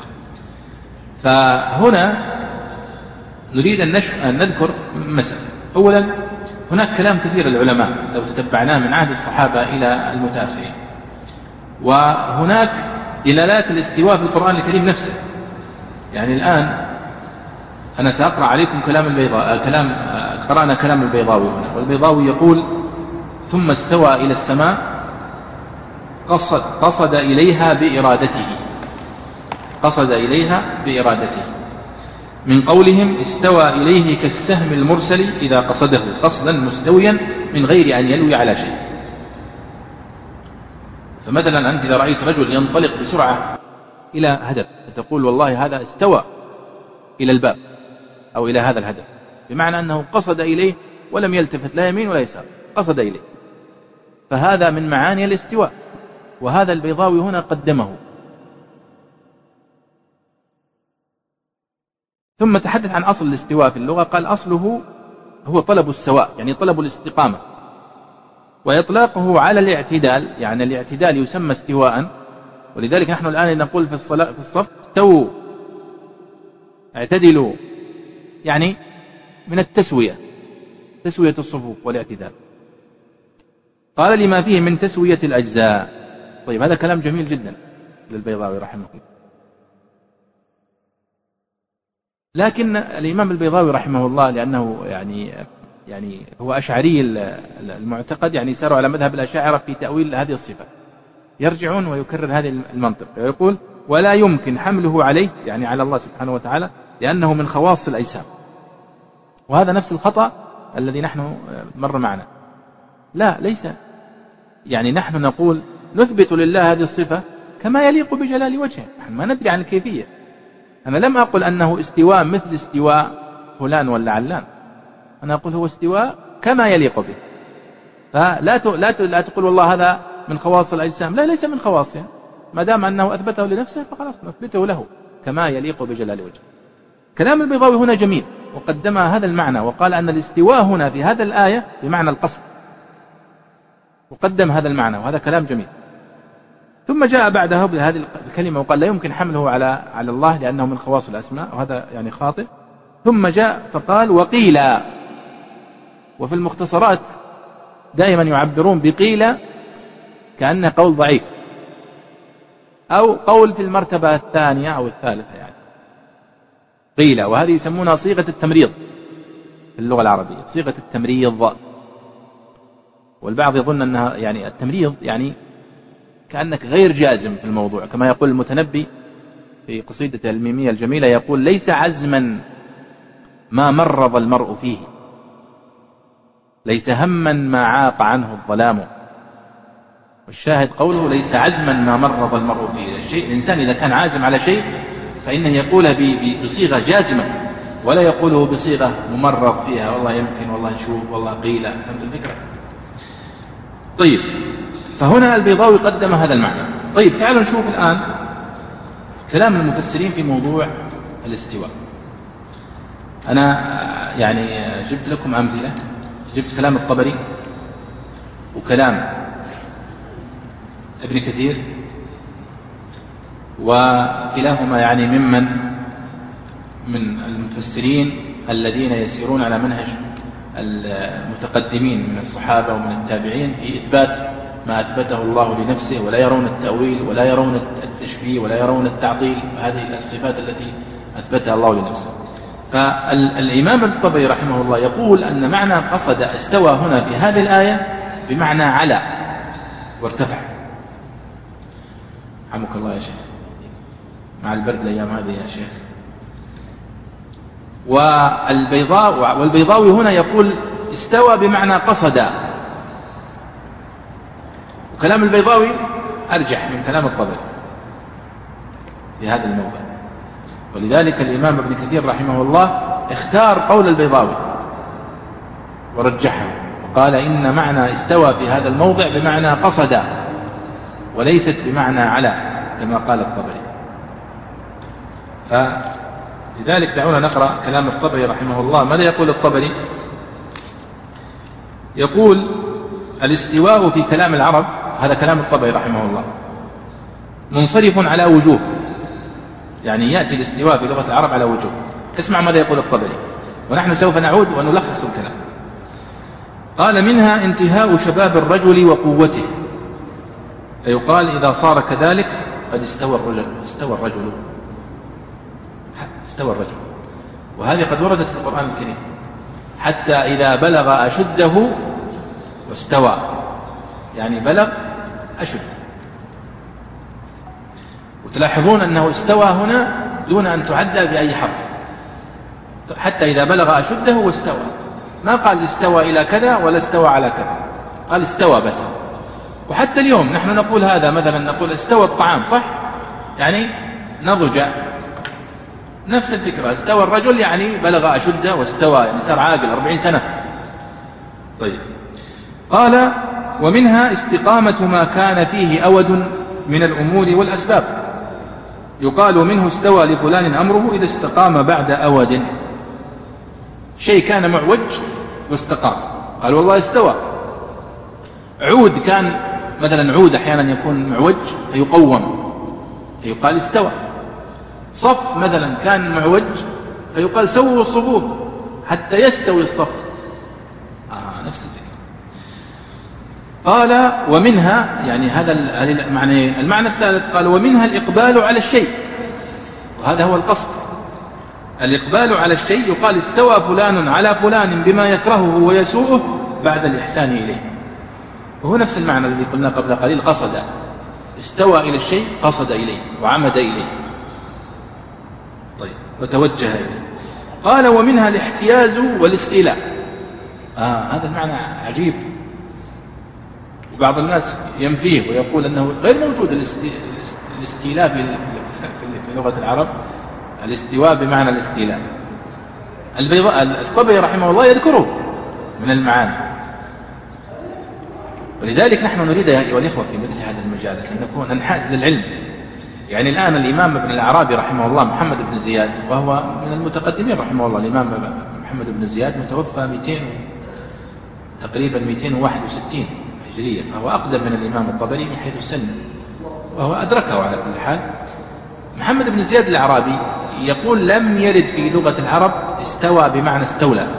فهنا نريد أن نذكر مسألة. أولا، هناك كلام كثير للعلماء لو تتبعناه من عهد الصحابة إلى المتأخرين، وهناك دلالات الاستواء في القرآن الكريم نفسه. يعني الآن أنا سأقرأ عليكم كلام البيضاوي، كلام قرأنا كلام البيضاوي هنا، والبيضاوي يقول: ثم استوى إلى السماء قصد, قصد إليها بإرادته قصد إليها بإرادته من قولهم استوى إليه كالسهم المرسل إذا قصده قصدا مستويا من غير أن يلوي على شيء. فمثلا أنت إذا رأيت رجل ينطلق بسرعة إلى هدف تقول والله هذا استوى إلى الباب أو إلى هذا الهدف، بمعنى أنه قصد إليه ولم يلتفت لا يمين ولا يسار، قصد إليه، فهذا من معاني الاستواء، وهذا البيضاوي هنا قدمه. ثم تحدث عن أصل الاستواء في اللغة، قال أصله هو طلب السواء، يعني طلب الاستقامة، وإطلاقه على الاعتدال، يعني الاعتدال يسمى استواء. ولذلك نحن الآن نقول في الصلاة في الصف استووا اعتدلوا، يعني من التسوية، تسوية الصفوف والاعتدال. قال لما فيه من تسوية الأجزاء. طيب هذا كلام جميل جدا للبيضاوي رحمه الله، لكن الإمام البيضاوي رحمه الله لأنه يعني يعني هو أشعري المعتقد، يعني ساروا على مذهب الأشاعرة في تأويل هذه الصفات، يرجعون ويكرر هذه المنطق ويقول ولا يمكن حمله عليه، يعني على الله سبحانه وتعالى، لأنه من خواص الأجسام. وهذا نفس الخطأ الذي نحن مر معنا. لا، ليس، يعني نحن نقول نثبت لله هذه الصفة كما يليق بجلال وجهه، نحن ما ندري عن الكيفية. أنا لم أقل أنه استواء مثل استواء فلان ولا علان، أنا أقول هو استواء كما يليق به. فلا لا لا تقول والله هذا من خواص الأجسام، لا، ليس من خواصها، ما دام أنه أثبته لنفسه فخلاص نثبته له كما يليق بجلال وجهه. كلام البيضاوي هنا جميل، وقدم هذا المعنى، وقال أن الاستواء هنا في هذا الآية بمعنى القصد، وقدم هذا المعنى، وهذا كلام جميل. ثم جاء بعدها بهذه الكلمة وقال لا يمكن حمله على على الله لأنه من خواص الأسماء، وهذا يعني خاطئ. ثم جاء فقال وقيل، وفي المختصرات دائما يعبرون بقيل كأنه قول ضعيف أو قول في المرتبة الثانية أو الثالثة، يعني قيل، وهذه يسمونها صيغة التمريض في اللغة العربية، صيغة التمريض. والبعض يظن أنها يعني التمريض يعني كأنك غير جازم في الموضوع، كما يقول المتنبي في قصيدة الميمية الجميلة، يقول ليس عزما ما مرض المرء فيه، ليس هما ما عاق عنه الظلام. والشاهد قوله ليس عزما ما مرض المرء فيه. الشيء الإنسان إذا كان عازم على شيء فإنه يقوله بصيغة جازمة، ولا يقوله بصيغة ممرض فيها والله يمكن والله نشوف والله قيل. فهمت الفكرة؟ طيب، فهنا البيضاوي قدم هذا المعنى. طيب تعالوا نشوف الآن كلام المفسرين في موضوع الاستواء. أنا يعني جبت لكم أمثلة، جبت كلام الطبري وكلام ابن كثير، وكلاهما يعني ممن من المفسرين الذين يسيرون على منهج المتقدمين من الصحابة ومن التابعين في إثبات ما أثبته الله لنفسه، ولا يرون التأويل ولا يرون التشبيه ولا يرون التعطيل، هذه الصفات التي أثبتها الله لنفسه. فالإمام الطبري رحمه الله يقول أن معنى قصد استوى هنا في هذه الآية بمعنى على وارتفع. حمك الله يا شيخ، مع البرد الأيام هذه يا شيخ. والبيضاء والبيضاوي هنا يقول استوى بمعنى قصد، وكلام البيضاوي أرجح من كلام الطبري في هذا الموضع. ولذلك الإمام ابن كثير رحمه الله اختار قول البيضاوي ورجحه، وقال إن معنى استوى في هذا الموضع بمعنى قصد وليست بمعنى على كما قال الطبري. فلذلك دعونا نقرأ كلام الطبري رحمه الله. ماذا يقول الطبري؟ يقول الاستواء في كلام العرب، هذا كلام الطبري رحمه الله، منصرف على وجوه، يعني يأتي الاستواء في لغة العرب على وجوه. اسمع ماذا يقول الطبري، ونحن سوف نعود ونلخص الكلام. قال منها انتهاء شباب الرجل وقوته، فيقال إذا صار كذلك قد استوى الرجل استوى الرجل استوى الرجل وهذه قد وردت في القرآن الكريم، حتى إذا بلغ أشده واستوى، يعني بلغ أشد. وتلاحظون أنه استوى هنا دون أن تعدى بأي حرف، حتى إذا بلغ أشده واستوى، ما قال استوى إلى كذا ولا استوى على كذا، قال استوى بس. وحتى اليوم نحن نقول هذا، مثلا نقول استوى الطعام، صح؟ يعني نضج، نفس الفكرة. استوى الرجل يعني بلغ أشده واستوى، يعني صار عاقل أربعين سنة. طيب، قال ومنها استقامة ما كان فيه أود من الأمور والأسباب، يقال منه استوى لفلان أمره إذا استقام بعد أود، شيء كان معوج واستقام، قال والله استوى. عود كان مثلا، عود أحيانا يكون معوج فيقوم فيقال استوى. صف مثلا كان معوج فيقال سووا الصفوف حتى يستوي الصف. آه نفس الفكرة. قال ومنها، يعني هذا المعنى. المعنى الثالث قال ومنها الإقبال على الشيء، وهذا هو القصد. الإقبال على الشيء يقال استوى فلان على فلان بما يكرهه ويسوءه بعد الإحسان إليه، وهو نفس المعنى الذي قلنا قبل قليل، قصد. استوى إلى الشيء قصد إليه وعمد إليه، طيب، وتوجه إليه. قال ومنها الاحتياز والاستيلاء. آه هذا المعنى عجيب، وبعض الناس ينفيه ويقول أنه غير موجود الاستيلاء في في لغة العرب، الاستواء بمعنى الاستيلاء. الطبري رحمه الله يذكره من المعاني، ولذلك نحن نريد يا أيها الإخوة في مثل هذه المجالس أن نكون ننحاز للعلم. يعني الآن الإمام ابن الأعرابي رحمه الله محمد بن زياد، وهو من المتقدمين رحمه الله، الإمام محمد بن زياد متوفى مئتين تقريبا مئتين وواحد وستين هجرية، فهو أقدم من الإمام الطبري من حيث السن، وهو أدركه على كل حال. محمد بن زياد الأعرابي يقول لم يرد في لغة العرب استوى بمعنى استولى.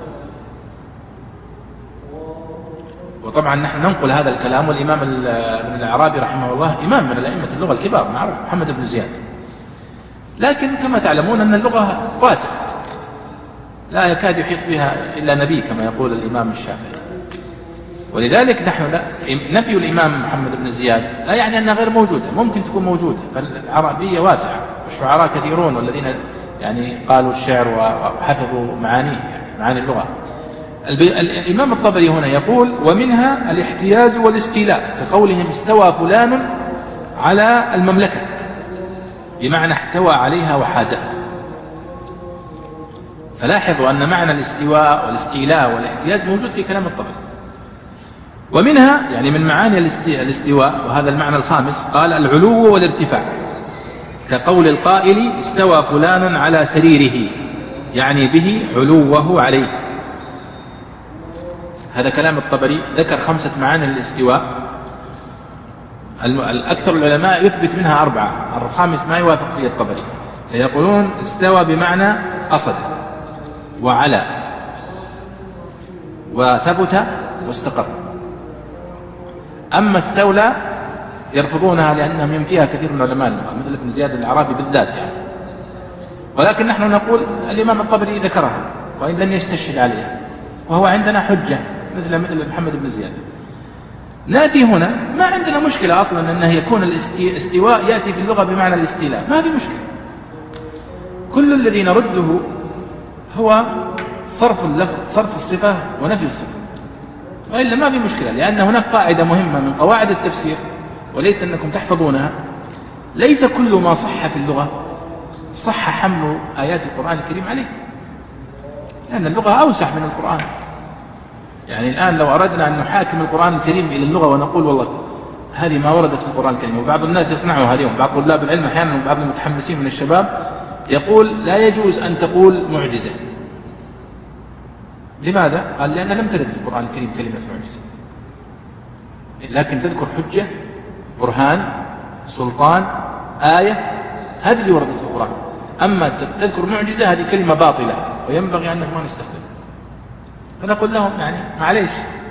وطبعا نحن ننقل هذا الكلام، والإمام ابن الأعرابي رحمه الله إمام من الأئمة اللغة الكبار معروف، محمد بن زياد. لكن كما تعلمون أن اللغة واسعة لا يكاد يحيط بها إلا نبي كما يقول الإمام الشافعي، ولذلك نحن لا نفي الإمام محمد بن زياد لا يعني أنها غير موجودة، ممكن تكون موجودة، فالعربية واسعة والشعراء كثيرون والذين يعني قالوا الشعر وحفظوا معانيه، يعني معاني اللغة. الإمام الطبري هنا يقول ومنها الاحتياز والاستيلاء، كقولهم استوى فلان على المملكة، بمعنى احتوى عليها وحازها. فلاحظوا أن معنى الاستواء والاستيلاء والاحتياز موجود في كلام الطبري. ومنها يعني من معاني الاستواء، وهذا المعنى الخامس، قال العلو والارتفاع، كقول القائل استوى فلان على سريره، يعني به علوه عليه. هذا كلام الطبري، ذكر خمسة معاني للاستواء، الأكثر العلماء يثبت منها أربعة، الخامس ما يوافق فيه الطبري، فيقولون استوى بمعنى قصد وعلى وثبت واستقر. أما استولى يرفضونها لأنهم ينفيها كثير من العلماء مثل ابن زياد الأعرابي بالذات يعني. ولكن نحن نقول الإمام الطبري ذكرها وإن لم يستشهد عليها، وهو عندنا حجة مثل مثل محمد بن زياد. نأتي هنا ما عندنا مشكلة أصلا أنه يكون الاستواء يأتي في اللغة بمعنى الاستيلاء، ما في مشكلة. كل الذي نرده هو صرف اللفظ، صرف الصفة ونفي الصفة، وإلا ما في مشكلة، لأن هناك قاعدة مهمة من قواعد التفسير وليت أنكم تحفظونها: ليس كل ما صح في اللغة صح حمل آيات القرآن الكريم عليه، لأن اللغة أوسع من القرآن. يعني الآن لو أردنا أن نحاكم القرآن الكريم إلى اللغة ونقول والله هذه ما وردت في القرآن الكريم، وبعض الناس يصنعها اليوم، بعض طلاب العلم أحيانا وبعض المتحمسين من الشباب يقول لا يجوز أن تقول معجزة. لماذا؟ قال لأن لم ترد في القرآن الكريم كلمة معجزة، لكن تذكر حجة، برهان، سلطان، آية، هذه اللي وردت في القرآن. أما تذكر معجزة هذه كلمة باطلة وينبغي أنك ما نستخدم. فنقول لهم يعني معليش،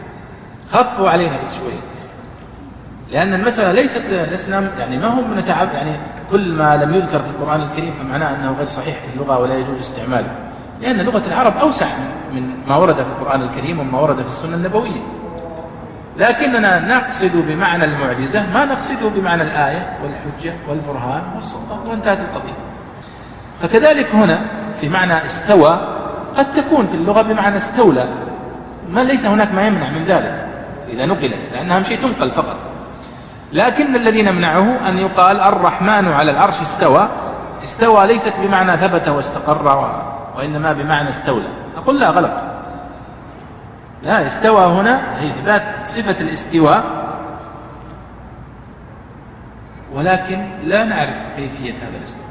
خفوا علينا بس شوي، لأن المسألة ليست لسنا يعني ما هو نتعب يعني كل ما لم يذكر في القرآن الكريم فمعناه أنه غير صحيح في اللغة ولا يجوز استعماله، لأن لغة العرب أوسع من ما ورد في القرآن الكريم وما ورد في السنة النبوية، لكننا نقصد بمعنى المعجزة ما نقصده بمعنى الآية والحجة والبرهان والسلطة، وانتهت القضية. فكذلك هنا في معنى استوى قد تكون في اللغة بمعنى استولى، ما ليس هناك ما يمنع من ذلك إذا نقلت، لأنها شيء تنقل فقط. لكن الذي نمنعه أن يقال الرحمن على العرش استوى. استوى ليست بمعنى ثبت واستقر، وإنما بمعنى استولى. نقول لا، غلط. لا، استوى هنا هي إثبات صفة الاستواء، ولكن لا نعرف كيفية هذا الاستواء.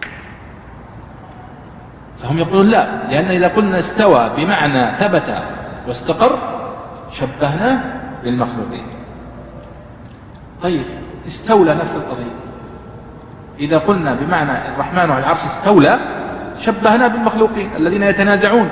فهم يقولون لا، لأن إذا قلنا استوى بمعنى ثبت واستقر شبهناه بالمخلوقين. طيب استولى نفس القضية، إذا قلنا بمعنى الرحمن على العرش استولى شبهناه بالمخلوقين الذين يتنازعون.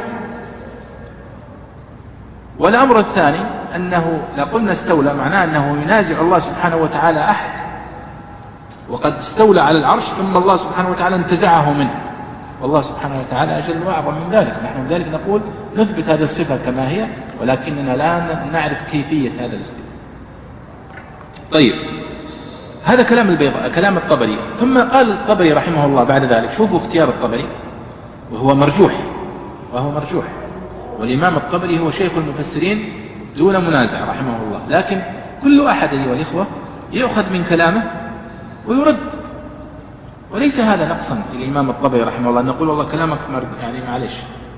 والأمر الثاني أنه لا قلنا استولى معناه أنه ينازع الله سبحانه وتعالى أحد، وقد استولى على العرش ثم الله سبحانه وتعالى انتزعه منه، والله سبحانه وتعالى أجل وأعظم من ذلك. نحن لذلك نقول نثبت هذه الصفة كما هي، ولكننا لا نعرف كيفية هذا الاستواء. طيب هذا كلام البيضاء، كلام الطبري. ثم قال الطبري رحمه الله بعد ذلك، شوفوا اختيار الطبري وهو مرجوح، وهو مرجوح والإمام الطبري هو شيخ المفسرين دون منازع رحمه الله، لكن كل أحد أيها الإخوة يأخذ من كلامه ويرد، وليس هذا نقصا في الإمام الطبري رحمه الله، نقول والله كلامك يعني معلش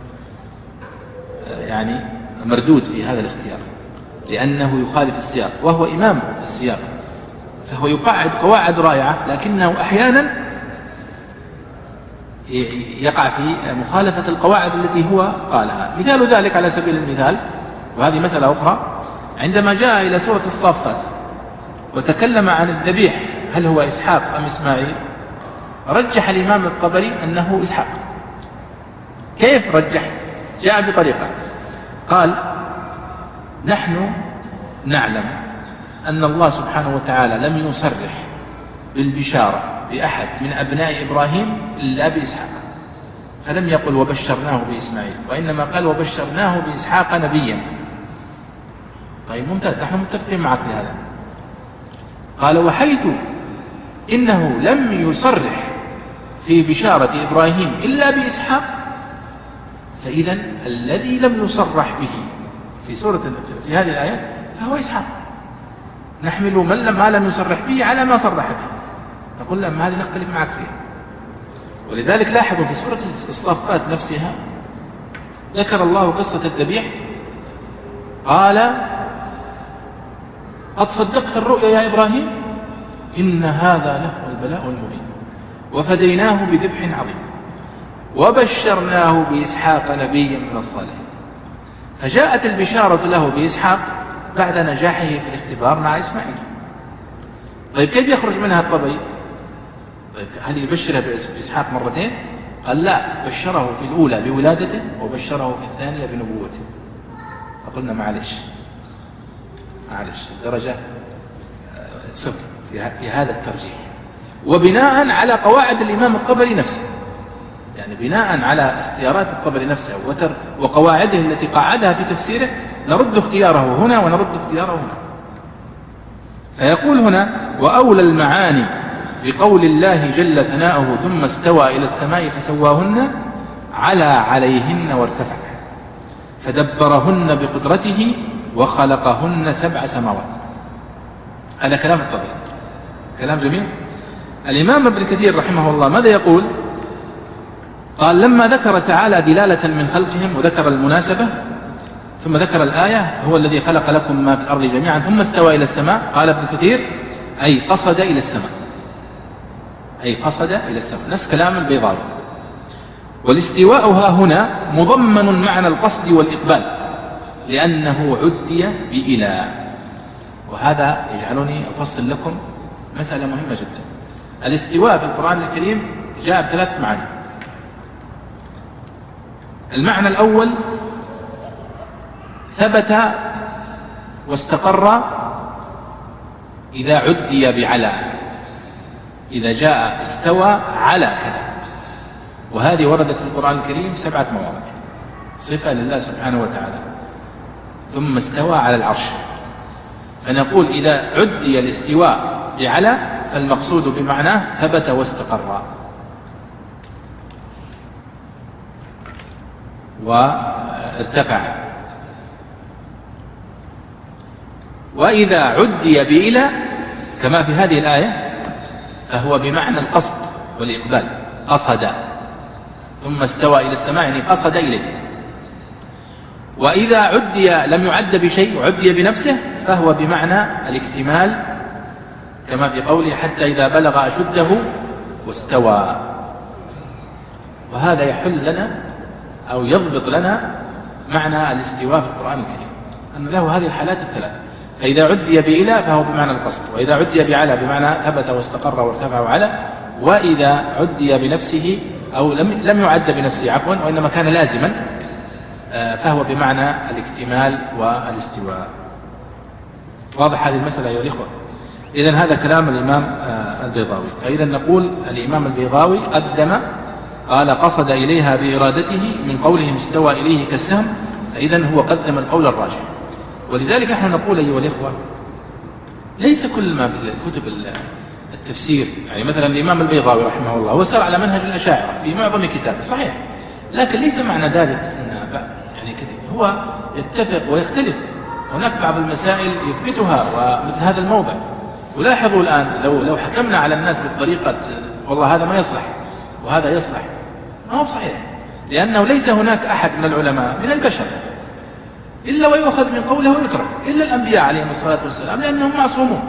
يعني مردود في هذا الاختيار لأنه يخالف السياق، وهو إمام في السياق، فهو يقعد قواعد رائعة، لكنه أحيانا يقع في مخالفة القواعد التي هو قالها. مثال ذلك على سبيل المثال، وهذه مسألة أخرى، عندما جاء إلى سورة الصافات وتكلم عن الذبيح هل هو إسحاق أم إسماعيل، رجح الإمام الطبري أنه إسحاق. كيف رجح؟ جاء بطريقة، قال نحن نعلم أن الله سبحانه وتعالى لم يصرح بالبشارة بأحد من أبناء إبراهيم إلا بإسحاق، فلم يقل وبشرناه بإسماعيل، وإنما قال وبشرناه بإسحاق نبيا. طيب ممتاز، نحن متفقين معك في هذا. قال وحيث إنه لم يصرح في بشارة إبراهيم إلا بإسحاق، فإذا الذي لم يصرح به في سورة في هذه الآية فهو إسحاق، نحمل من لم ما لم يصرح به على ما صرح به. نقول لما هذه نختلف معك فيها. ولذلك لاحظوا في سورة الصافات نفسها ذكر الله قصة الذبيح، قال قد صدقت الرؤيا يا إبراهيم إن هذا له البلاء المبين وفديناه بذبح عظيم وبشرناه بإسحاق نبيا من الصالحين. فجاءت البشارة له بإسحاق بعد نجاحه في الاختبار مع إسماعيل. طيب كيف يخرج منها الطبري؟ طيب هل يبشره بإسحاق مرتين؟ قال لا، بشره في الأولى بولادته وبشره في الثانية بنبوته. فقلنا معلش معلش درجة صفر في هذا الترجيح، وبناء على قواعد الإمام الطبري نفسه، يعني بناء على اختيارات الطبري نفسه وقواعده التي قاعدها في تفسيره نرد اختياره هنا ونرد اختياره هنا. فيقول هنا وأولى المعاني بقول الله جل ثناؤه ثم استوى إلى السماء فسواهن على عليهن وارتفع فدبرهن بقدرته وخلقهن سبع سماوات. هذا كلام الطبري، كلام جميل. الإمام ابن كثير رحمه الله ماذا يقول؟ قال لما ذكر تعالى دلالة من خلقهم وذكر المناسبة ثم ذكر الآية هو الذي خلق لكم ما في الأرض جميعا ثم استوى إلى السماء، قال ابن كثير أي قصد إلى السماء، أي قصد إلى السماء، نفس كلام البيضاوي. والاستواء ها هنا مضمن معنى القصد والإقبال لأنه عدي بإلى. وهذا يجعلني أفصل لكم مسألة مهمة جدا. الاستواء في القرآن الكريم جاء بثلاث معاني. المعنى الأول ثبت واستقر إذا عدي بعلى، إذا جاء استوى على كذا. وهذه وردت في القرآن الكريم سبعة مواضع، صفة لله سبحانه وتعالى. ثم استوى على العرش، فنقول إذا عدي الاستواء بعلى فالمقصود بمعناه ثبت واستقر وارتفع. وإذا عدي بإلى كما في هذه الآية فهو بمعنى القصد والإقبال، قصد ثم استوى إلى السماء يعني قصد إليه. وإذا عدي لم يعد بشيء وعدي بنفسه فهو بمعنى الاكتمال كما في قوله حتى إذا بلغ أشده واستوى. وهذا يحل لنا أو يضبط لنا معنى الاستواء في القرآن الكريم، أن له هذه الحالات الثلاث. فإذا عدي بإلى فهو بمعنى القصد، وإذا عدي بعلى بمعنى ثبت واستقر وارتفع وعلى، وإذا عدي بنفسه أو لم لم يعد بنفسه عفوا وإنما كان لازما فهو بمعنى الاكتمال والاستواء. واضح هذه المسألة أيها الإخوة؟ إذن هذا كلام الإمام البيضاوي. فإذا نقول الإمام البيضاوي قدم قال قصد إليها بإرادته من قولهم استوى إليه كالسهم، فإذا هو قدم القول الراجح. ولذلك نحن نقول أيها الإخوة ليس كل ما في كتب التفسير، يعني مثلا الإمام البيضاوي رحمه الله هو سار على منهج الأشاعرة في معظم كتابه صحيح، لكن ليس معنى ذلك أن يعني هو يتفق ويختلف. هناك بعض المسائل يثبتها ومثل هذا الموضع. ولاحظوا الآن لو لو حكمنا على الناس بالطريقة والله هذا ما يصلح وهذا يصلح، ما هو صحيح، لأنه ليس هناك أحد من العلماء من البشر إلا ويؤخذ من قوله ويترك، إلا الأنبياء عليهم الصلاة والسلام لأنهم معصومون.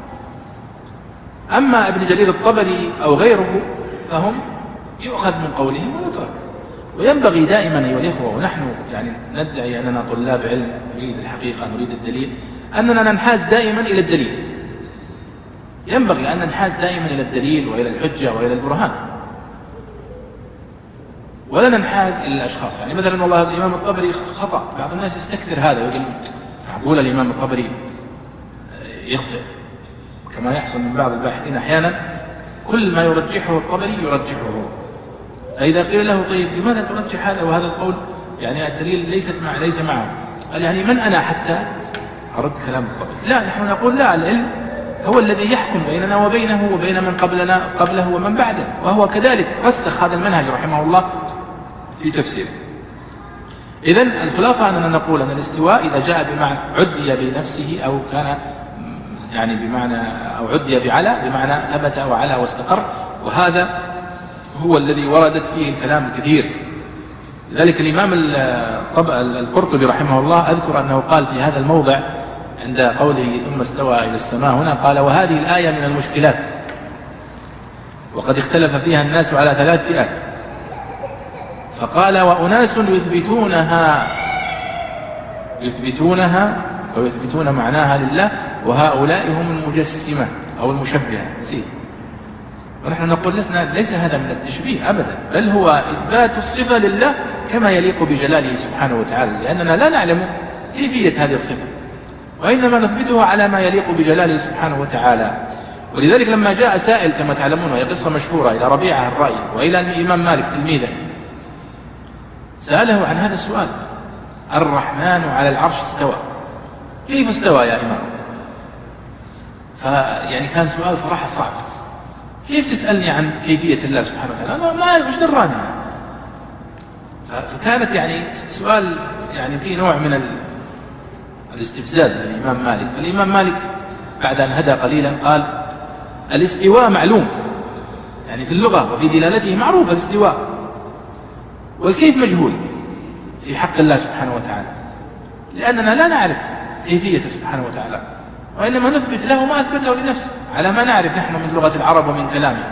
أما ابن جرير الطبري أو غيره فهم يؤخذ من قولهم ويترك. وينبغي دائما أيها الإخوة، ونحن يعني ندعي أننا طلاب علم نريد الحقيقة نريد الدليل، أننا ننحاز دائما إلى الدليل. ينبغي أن ننحاز دائما إلى الدليل وإلى الحجة وإلى البرهان، ولا ننحاز إلى الأشخاص. يعني مثلا والله الإمام الطبري خطأ، بعض الناس يستكثر هذا ويقول معقول الإمام الطبري يخطئ، كما يحصل من بعض الباحثين أحيانا كل ما يرجحه الطبري يرجحه هو. فإذا قيل له طيب لماذا ترجح هذا وهذا القول، يعني الدليل ليست مع ليس معه، قال يعني من أنا حتى أرد كلام الطبري؟ لا، نحن نقول لا، العلم هو الذي يحكم بيننا وبينه وبين من قبلنا قبله ومن بعده، وهو كذلك رسخ هذا المنهج رحمه الله في تفسيره. إذن الخلاصة أننا نقول أن الاستواء إذا جاء بمعنى عدي بنفسه أو كان يعني بمعنى أو عدي بعلى بمعنى ثبت وعلى واستقر، وهذا هو الذي وردت فيه الكلام الكثير. لذلك الإمام القرطبي رحمه الله أذكر أنه قال في هذا الموضع عند قوله ثم استوى إلى السماء هنا، قال وهذه الآية من المشكلات وقد اختلف فيها الناس على ثلاث فئات. فقال وأناس يثبتونها يثبتونها ويثبتون معناها لله، وهؤلاء هم المجسمة أو المشبهة نسيت. ونحن نقول لسنا ليس هذا من التشبيه أبدا، بل هو إثبات الصفة لله كما يليق بجلاله سبحانه وتعالى، لأننا لا نعلم كيفية هذه الصفة وإنما نثبتها على ما يليق بجلاله سبحانه وتعالى. ولذلك لما جاء سائل كما تعلمون وهي قصة مشهورة إلى ربيعة الرأي وإلى الإمام مالك تلميذه، سأله عن هذا السؤال: الرحمن على العرش استوى، كيف استوى يا إمام؟ فيعني كان سؤال صراحة صعب، كيف تسألني عن كيفية الله سبحانه وتعالى؟ ما مش دراني. فكانت يعني سؤال يعني فيه نوع من الاستفزاز للإمام مالك. فالإمام مالك بعد أن هدى قليلا قال: الاستواء معلوم، يعني في اللغة وفي دلالته معروف الاستواء، والكيف مجهول في حق الله سبحانه وتعالى، لأننا لا نعرف كيفية سبحانه وتعالى، وإنما نثبت له ما أثبته لنفسه على ما نعرف نحن من لغة العرب ومن كلامه.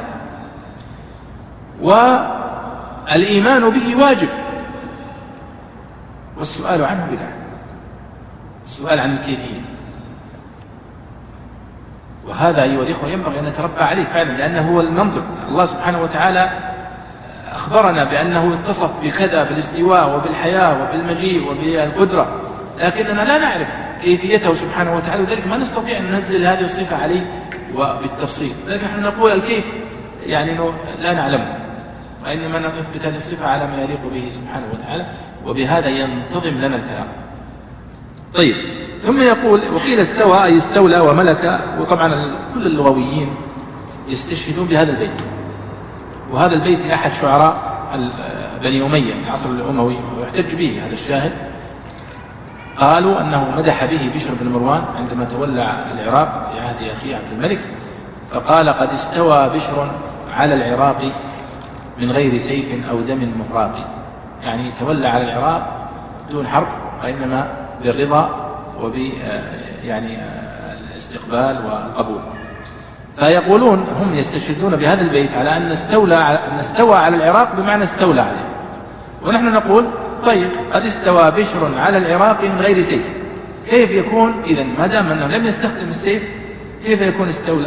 والإيمان به واجب، والسؤال عنه بدعة، السؤال عن الكيفية. وهذا أيها الإخوة ينبغي أن نتربى عليه فعلا، لأنه هو المنطق. الله سبحانه وتعالى أخبرنا بأنه اتصف بكذا بالاستواء وبالحياة وبالمجيء وبالقدرة، لكننا لا نعرف كيفيته سبحانه وتعالى، وذلك ما نستطيع أن ننزل هذه الصفة عليه وبالتفصيل، لكن نحن نقول الكيف يعني لا نعلمه، وإنما نثبت هذه الصفة على ما يليق به سبحانه وتعالى، وبهذا ينتظم لنا الكلام. طيب، ثم يقول وقيل استوى أي استولى وملك، وطبعا كل اللغويين يستشهدون بهذا البيت، وهذا البيت لأحد شعراء بني أمية في العصر الأموي ويحتج به هذا الشاهد. قالوا أنه مدح به بشر بن مروان عندما تولى العراق في عهد أخيه عبد الملك، فقال قد استوى بشر على العراق من غير سيف أو دم مهراق، يعني تولى على العراق دون حرب، وإنما بالرضا وب يعني الاستقبال والقبول. فيقولون هم يستشهدون بهذا البيت على أن استولى أن استوى على العراق بمعنى استولى عليه، ونحن نقول طيب قد استوى بشر على العراق من غير سيف، كيف يكون إذن ما دام أنه لم يستخدم السيف كيف يكون استولى؟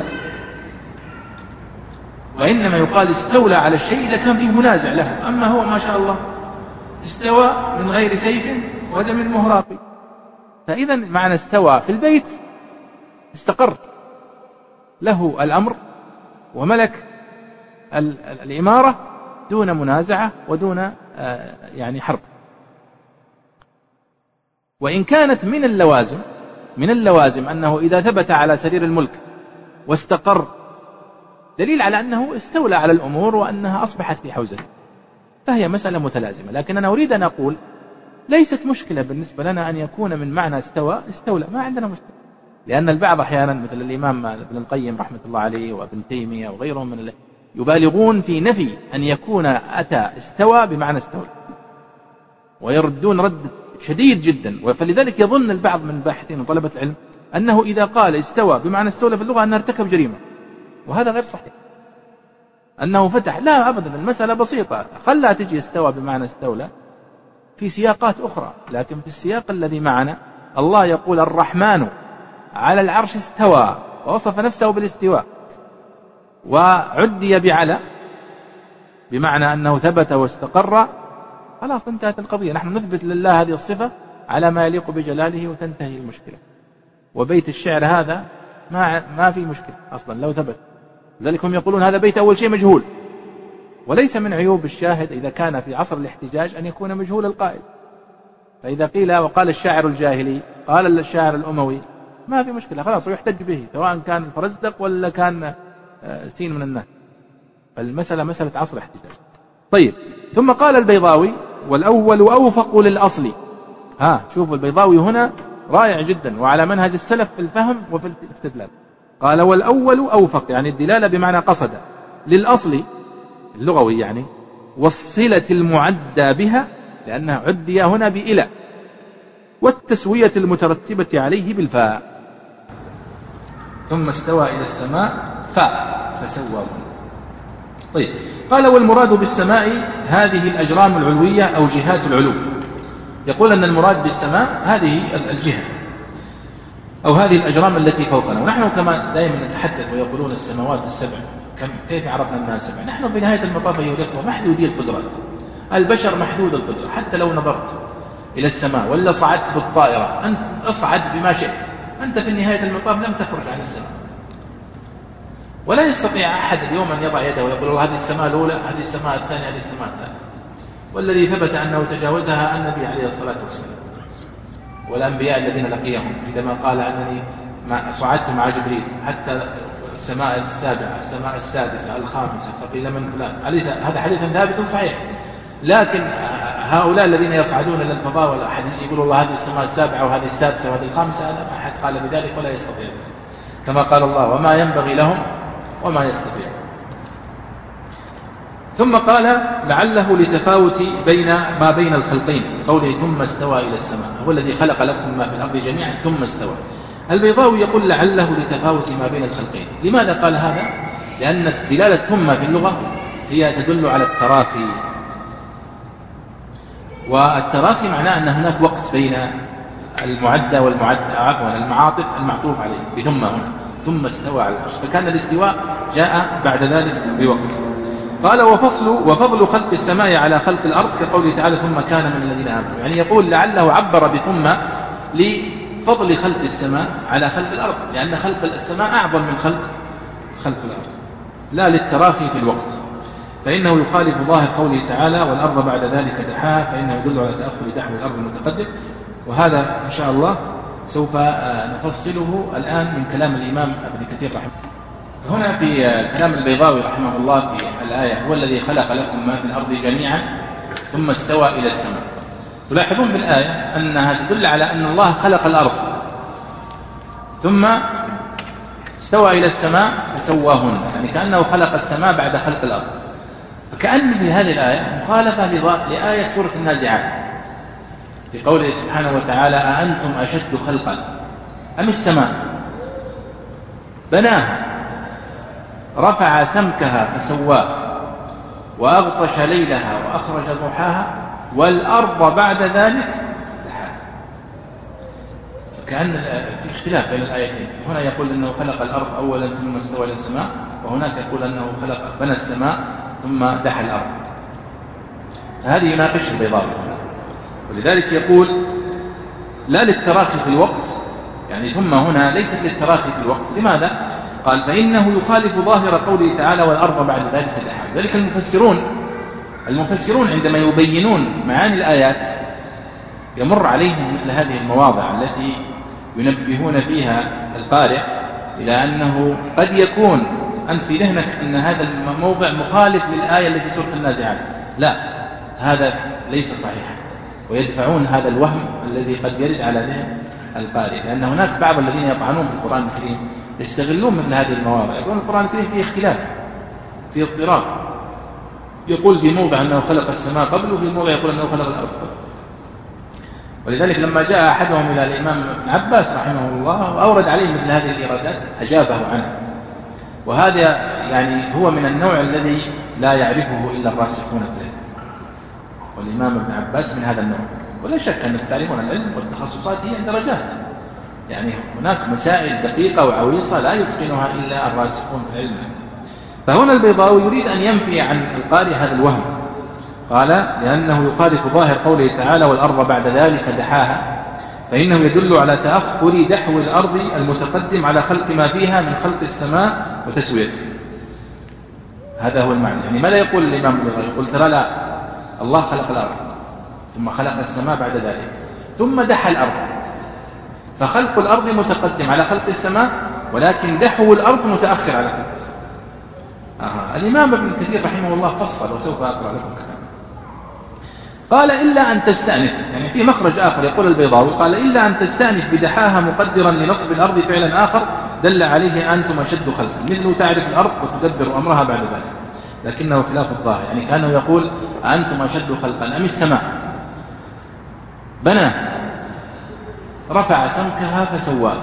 وإنما يقال استولى على الشيء إذا كان فيه منازع له، أما هو ما شاء الله استوى من غير سيف ودم مهراق. فإذا معنى استوى في البيت استقر له الأمر وملك الإمارة دون منازعة ودون يعني حرب. وإن كانت من اللوازم من اللوازم أنه إذا ثبت على سرير الملك واستقر دليل على أنه استولى على الأمور وأنها أصبحت في حوزته، فهي مسألة متلازمة. لكن أنا أريد أن أقول ليست مشكلة بالنسبة لنا أن يكون من معنى استوى استولى، ما عندنا مشكلة، لأن البعض أحيانا مثل الإمام ابن القيم رحمة الله عليه وابن تيمية وغيرهم من الله يبالغون في نفي أن يكون أتى استوى بمعنى استولى، ويردون رد شديد جدا. فلذلك يظن البعض من الباحثين وطلبة العلم أنه إذا قال استوى بمعنى استولى في اللغة أنه ارتكب جريمة، وهذا غير صحيح، أنه فتح. لا أبدا، المسألة بسيطة، خلها تجي استوى بمعنى استولى في سياقات أخرى، لكن في السياق الذي معنا الله يقول الرحمن على العرش استوى ووصف نفسه بالاستواء، وعدي بعلى بمعنى أنه ثبت واستقر، خلاص انتهت القضية. نحن نثبت لله هذه الصفة على ما يليق بجلاله وتنتهي المشكلة. وبيت الشعر هذا ما ما في مشكلة أصلا لو ثبت، لذلك هم يقولون هذا بيت أول شيء مجهول، وليس من عيوب الشاهد إذا كان في عصر الاحتجاج أن يكون مجهول القائل. فإذا قيل وقال الشاعر الجاهلي قال الشاعر الأموي ما في مشكلة، خلاص يحتج به سواء كان فرزدق ولا كان سين من الناس، فالمسألة مسألة عصر احتجاج. طيب، ثم قال البيضاوي والأول أوفق للأصل. ها شوفوا البيضاوي هنا رائع جدا وعلى منهج السلف في الفهم وفي الاستدلال. قال والأول أوفق، يعني الدلالة بمعنى قصد للأصل اللغوي يعني، والصلة المعدى بها لأنها عدي هنا بإلى، والتسوية المترتبة عليه بالفاء. ثم استوى إلى السماء فاء فسواه. طيب، قال والمراد بالسماء هذه الأجرام العلوية أو جهات العلو. يقول أن المراد بالسماء هذه الجهة أو هذه الأجرام التي فوقنا. ونحن كما دائما نتحدث ويقولون السماوات السبع، كيف عرفنا أنها سبع؟ نحن في نهاية المطاف أيها الأخوة محدودي القدرات، البشر محدود القدرة، حتى لو نظرت إلى السماء ولا صعدت بالطائرة أنت أصعد بما شئت، أنت في نهاية المطاف لم تخرج عن السماء. ولا يستطيع أحد اليوم أن يضع يده ويقول والله هذه السماء الأولى، هذه السماء الثانية، هذه السماء الثانية. والذي ثبت أنه تجاوزها النبي عليه الصلاة والسلام والأنبياء الذين لقيهم عندما قال أنني صعدت مع جبريل حتى السماء السابعة، السماء السادسة، الخامسة، فقيل من فلان. أليس هذا حديث ثابت صحيح؟ لكن هؤلاء الذين يصعدون إلى الفضاء ولا أحد يقول والله هذه السماء السابعة وهذه السادسة وهذه الخامسة، هذا ما أحد قال بذلك ولا يستطيع، كما قال الله وما ينبغي لهم وما يستطيع. ثم قال لعله لتفاوت بين ما بين الخلقين، قوله ثم استوى إلى السماء، هو الذي خلق لكم ما في الأرض جميعا ثم استوى. البيضاوي يقول لعله لتفاوت ما بين الخلقين. لماذا قال هذا؟ لأن دلالة ثم في اللغة هي تدل على التراخي، والتراخي معناه أن هناك وقت بين المعدى والمعدى، عفوا المعاطف المعطوف عليه بثم هنا، ثم استوى على العرش، فكان الاستواء جاء بعد ذلك بوقت. قال وفصل وفضل خلق السماء على خلق الأرض كقوله تعالى ثم كان من الذين آمنوا، يعني يقول لعله عبر بثم فضل خلق السماء على خلق الأرض، لأن خلق السماء أعظم من خلق خلق الأرض، لا للتراخي في الوقت، فإنه يخالف ظاهر قوله تعالى والأرض بعد ذلك دحاها، فإنه يدل على تأخر دحو الأرض المتقدم. وهذا إن شاء الله سوف نفصله الآن من كلام الإمام ابن كثير رحمه الله. هنا في كلام البيضاوي رحمه الله في الآية هو الذي خلق لكم ما في الأرض جميعا ثم استوى إلى السماء. تلاحظون في الآية أنها تدل على أن الله خلق الأرض ثم استوى إلى السماء فسواهن، يعني كأنه خلق السماء بعد خلق الأرض. فكأن في هذه الآية مخالفة لآية سورة النازعات في قوله سبحانه وتعالى أأنتم أشد خلقا أم السماء بناها رفع سمكها فسواه وأغطش ليلها وأخرج ضحاها والأرض بعد ذلك دحاها. فكأن في اختلاف بين الآيتين، هنا يقول أنه خلق الأرض أولا ثم استوى إلى السماء، وهناك يقول أنه خلق بنى السماء ثم دحى الأرض. فهذه يناقش البيضاوي هنا، ولذلك يقول لا للتراخي في الوقت، يعني ثم هنا ليست للتراخي في الوقت. لماذا؟ قال فإنه يخالف ظاهر قوله تعالى والأرض بعد ذلك دحاها. ذلك المفسرون المفسرون عندما يبينون معاني الآيات يمر عليهم مثل هذه المواضع التي ينبهون فيها القارئ إلى أنه قد يكون أنت في ذهنك أن هذا الموضع مخالف للآية التي في سورة النازعات. لا، هذا ليس صحيحا، ويدفعون هذا الوهم الذي قد يرد على ذهن القارئ، لأن هناك بعض الذين يطعنون في القرآن الكريم يستغلون مثل هذه المواضع، يقولون القرآن الكريم فيه اختلاف، فيه اضطراب، يقول في موضع أنه خلق السماء قبل، وفي موضع يقول أنه خلق الأرض قبل. ولذلك لما جاء أحدهم إلى الإمام ابن عباس رحمه الله وأورد عليه مثل هذه الإيرادات أجابه عنه. وهذا يعني هو من النوع الذي لا يعرفه إلا الراسخون في العلم، والإمام ابن عباس من هذا النوع. ولا شك أنكم تعرفون العلم والتخصصات هي درجات، يعني هناك مسائل دقيقة وعويصة لا يتقنها إلا الراسخون في العلم. فهنا البيضاوي يريد أن ينفي عن القارئ هذا الوهم، قال لأنه يخالف ظاهر قوله تعالى والأرض بعد ذلك دحاها، فإنه يدل على تأخر دحو الأرض المتقدم على خلق ما فيها من خلق السماء وتسويته. هذا هو المعنى. يعني ماذا يقول الإمام البيضاوي؟ يقول ترى لا، الله خلق الأرض ثم خلق السماء بعد ذلك ثم دحى الأرض، فخلق الأرض متقدم على خلق السماء، ولكن دحو الأرض متأخر على خلق السماء. آه. الإمام ابن كثير رحمه الله فصل، وسوف أقرأ لكم كلام. قال إلا أن تستأنف، يعني في مخرج آخر يقول البيضاوي، قال إلا أن تستأنف بدحاها مقدرا لنصب الأرض فعلا آخر دل عليه أنتم أشد خلقا، مثل تعرف الأرض وتدبر أمرها بعد ذلك، لكنه خلاف الظاهر. يعني كانه يقول أنتم أشد خلقا أم السماء بنى رفع سمكها فسواها،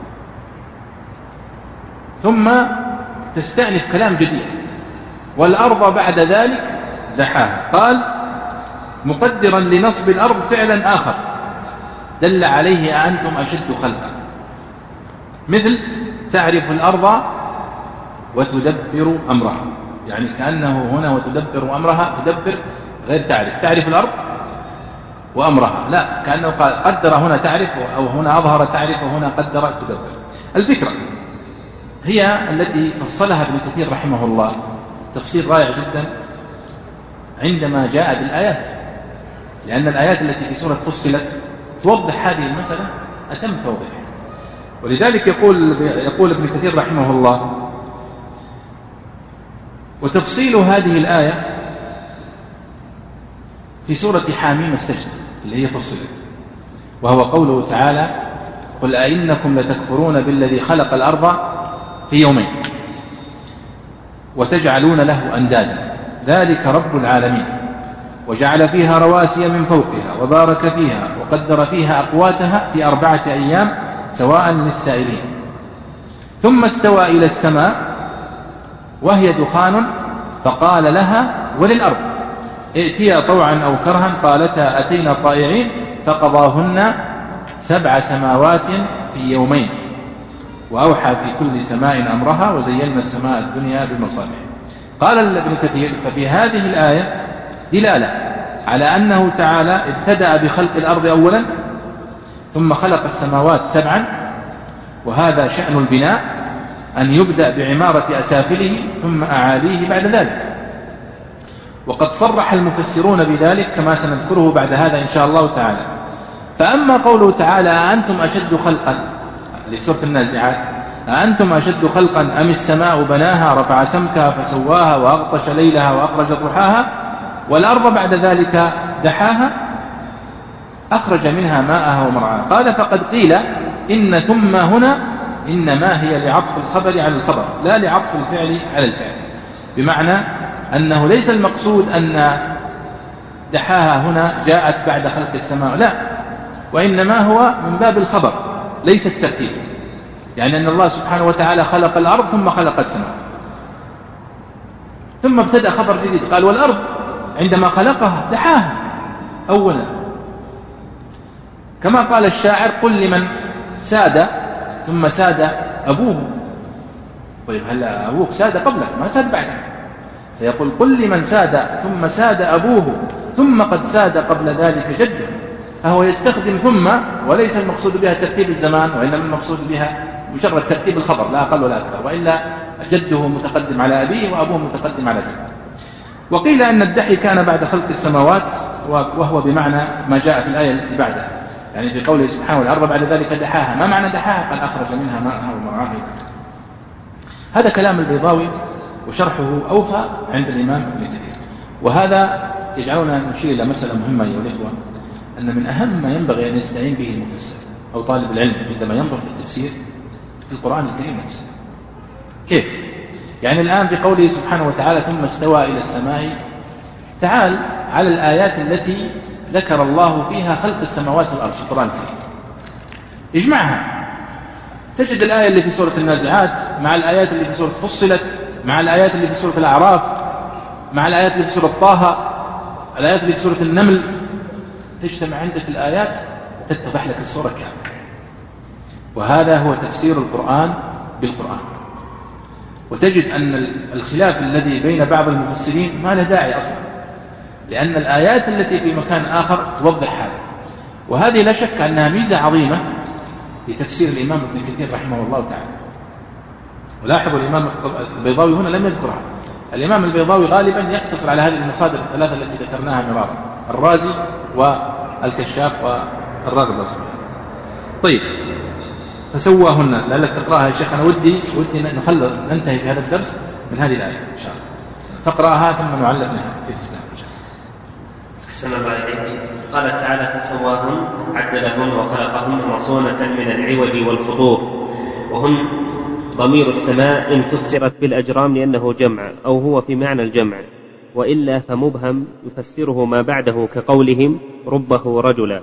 ثم تستأنف كلام جديد والأرض بعد ذلك دحاها، قال مقدرا لنصب الأرض فعلا آخر دل عليه أنتم أشد خلقا، مثل تعرف الأرض وتدبر أمرها. يعني كأنه هنا وتدبر أمرها، تدبر غير تعرف، تعرف الأرض وأمرها، لا، كأنه قال قدر هنا تعرف، أو هنا أظهر تعرف، وهنا قدر تدبر. الفكرة هي التي فصلها ابن كثير رحمه الله تفسير رائع جدا عندما جاء بالآيات، لأن الآيات التي في سورة فصلت توضح هذه المسألة أتم توضيح. ولذلك يقول يقول ابن كثير رحمه الله وتفصيل هذه الآية في سورة حاميم السجدة اللي هي فصلت، وهو قوله تعالى قل أئنكم لتكفرون بالذي خلق الأرض في يومين وتجعلون له أندادا ذلك رب العالمين وجعل فيها رواسي من فوقها وبارك فيها وقدر فيها أقواتها في أربعة أيام سواء للسائلين، ثم استوى إلى السماء وهي دخان فقال لها وللأرض ائتيا طوعا أو كرها قالتا أتينا طائعين فقضاهن سبع سماوات في يومين وأوحى في كل سماء أمرها وزينا السماء الدنيا بمصابيح. قال ابن كثير ففي هذه الآية دلالة على أنه تعالى ابتدأ بخلق الأرض أولا ثم خلق السماوات سبعا، وهذا شأن البناء أن يبدأ بعمارة أسافله ثم أعاليه بعد ذلك. وقد صرح المفسرون بذلك كما سنذكره بعد هذا إن شاء الله تعالى. فأما قوله تعالى أأنتم أشد خلقا لسورة النازعات، أأنتم أشد خلقا أم السماء بناها رفع سمكها فسواها وأغطش ليلها وأخرج ضحاها والأرض بعد ذلك دحاها أخرج منها ماءها ومرعاها. قال فقد قيل إن ثم هنا إنما هي لعطف الخبر على الخبر لا لعطف الفعل على الفعل، بمعنى أنه ليس المقصود أن دحاها هنا جاءت بعد خلق السماء، لا، وإنما هو من باب الخبر ليس الترتيب، يعني أن الله سبحانه وتعالى خلق الأرض ثم خلق السماء، ثم ابتدأ خبر جديد قال والأرض عندما خلقها دحاها أولا، كما قال الشاعر قل لمن ساد ثم ساد أبوه. طيب هل أبوك ساد قبلك ما ساد بعدك؟ فيقول قل لمن ساد ثم ساد أبوه ثم قد ساد قبل ذلك جده، فهو يستخدم ثم وليس المقصود بها ترتيب الزمان، وإنما المقصود بها مجرد ترتيب الخبر لا أقل ولا أكثر، وإلا جده متقدم على أبيه وأبوه متقدم على جده. وقيل أن الدحي كان بعد خلق السماوات، وهو بمعنى ما جاء في الآية التي بعدها، يعني في قوله سبحانه والأرض بعد ذلك دحاها. ما معنى دحاها؟ قال أخرج منها ماءها ومرعاها. هذا كلام البيضاوي وشرحه أوفى عند الإمام ابن كثير. وهذا يجعلنا نشير إلى مسألة مهمة أيها الإخوة، أن من أهم ما ينبغي أن يستعين به المفسر أو طالب العلم عندما ينظر في التفسير في القرآن الكريم نفسه. كيف؟ يعني الآن في قوله سبحانه وتعالى ثم استوى إلى السماء، تعال على الآيات التي ذكر الله فيها خلق السماوات والأرض في القرآن الكريم، اجمعها، تجد الآية اللي في سورة النازعات مع الآيات اللي في سورة فصلت مع الآيات اللي في سورة الأعراف مع الآيات اللي في سورة طه، الآيات اللي في سورة النمل، تجتمع عندك الآيات تتضح لك الصورة كاملة. وهذا هو تفسير القرآن بالقرآن. وتجد أن الخلاف الذي بين بعض المفسرين ما له داعي أصلا، لأن الآيات التي في مكان آخر توضح هذا. وهذه لا شك أنها ميزة عظيمة لتفسير الإمام ابن كثير رحمه الله تعالى. ولاحظوا الإمام البيضاوي هنا لم يذكرها. الإمام البيضاوي غالبا يقتصر على هذه المصادر الثلاثة التي ذكرناها مرارا، الرازي والكشاف والراغب الأصبحي. طيب فسواهن لعلك تقرأها يا شيخ. أنا ودي ودي نخلص ننتهي في هذا الدرس من هذه الآية إن شاء الله. فاقرأها ثم نعلق في الكتاب إن شاء الله. أحسن الله إليك. قال تعالى فسواهن عدلهن وخلقهن مصونة من العوج والفطور، وهن ضمير السماء إن فسرت بالأجرام لأنه جمع أو هو في معنى الجمع، وإلا فمبهم يفسره ما بعده كقولهم ربه رجلا.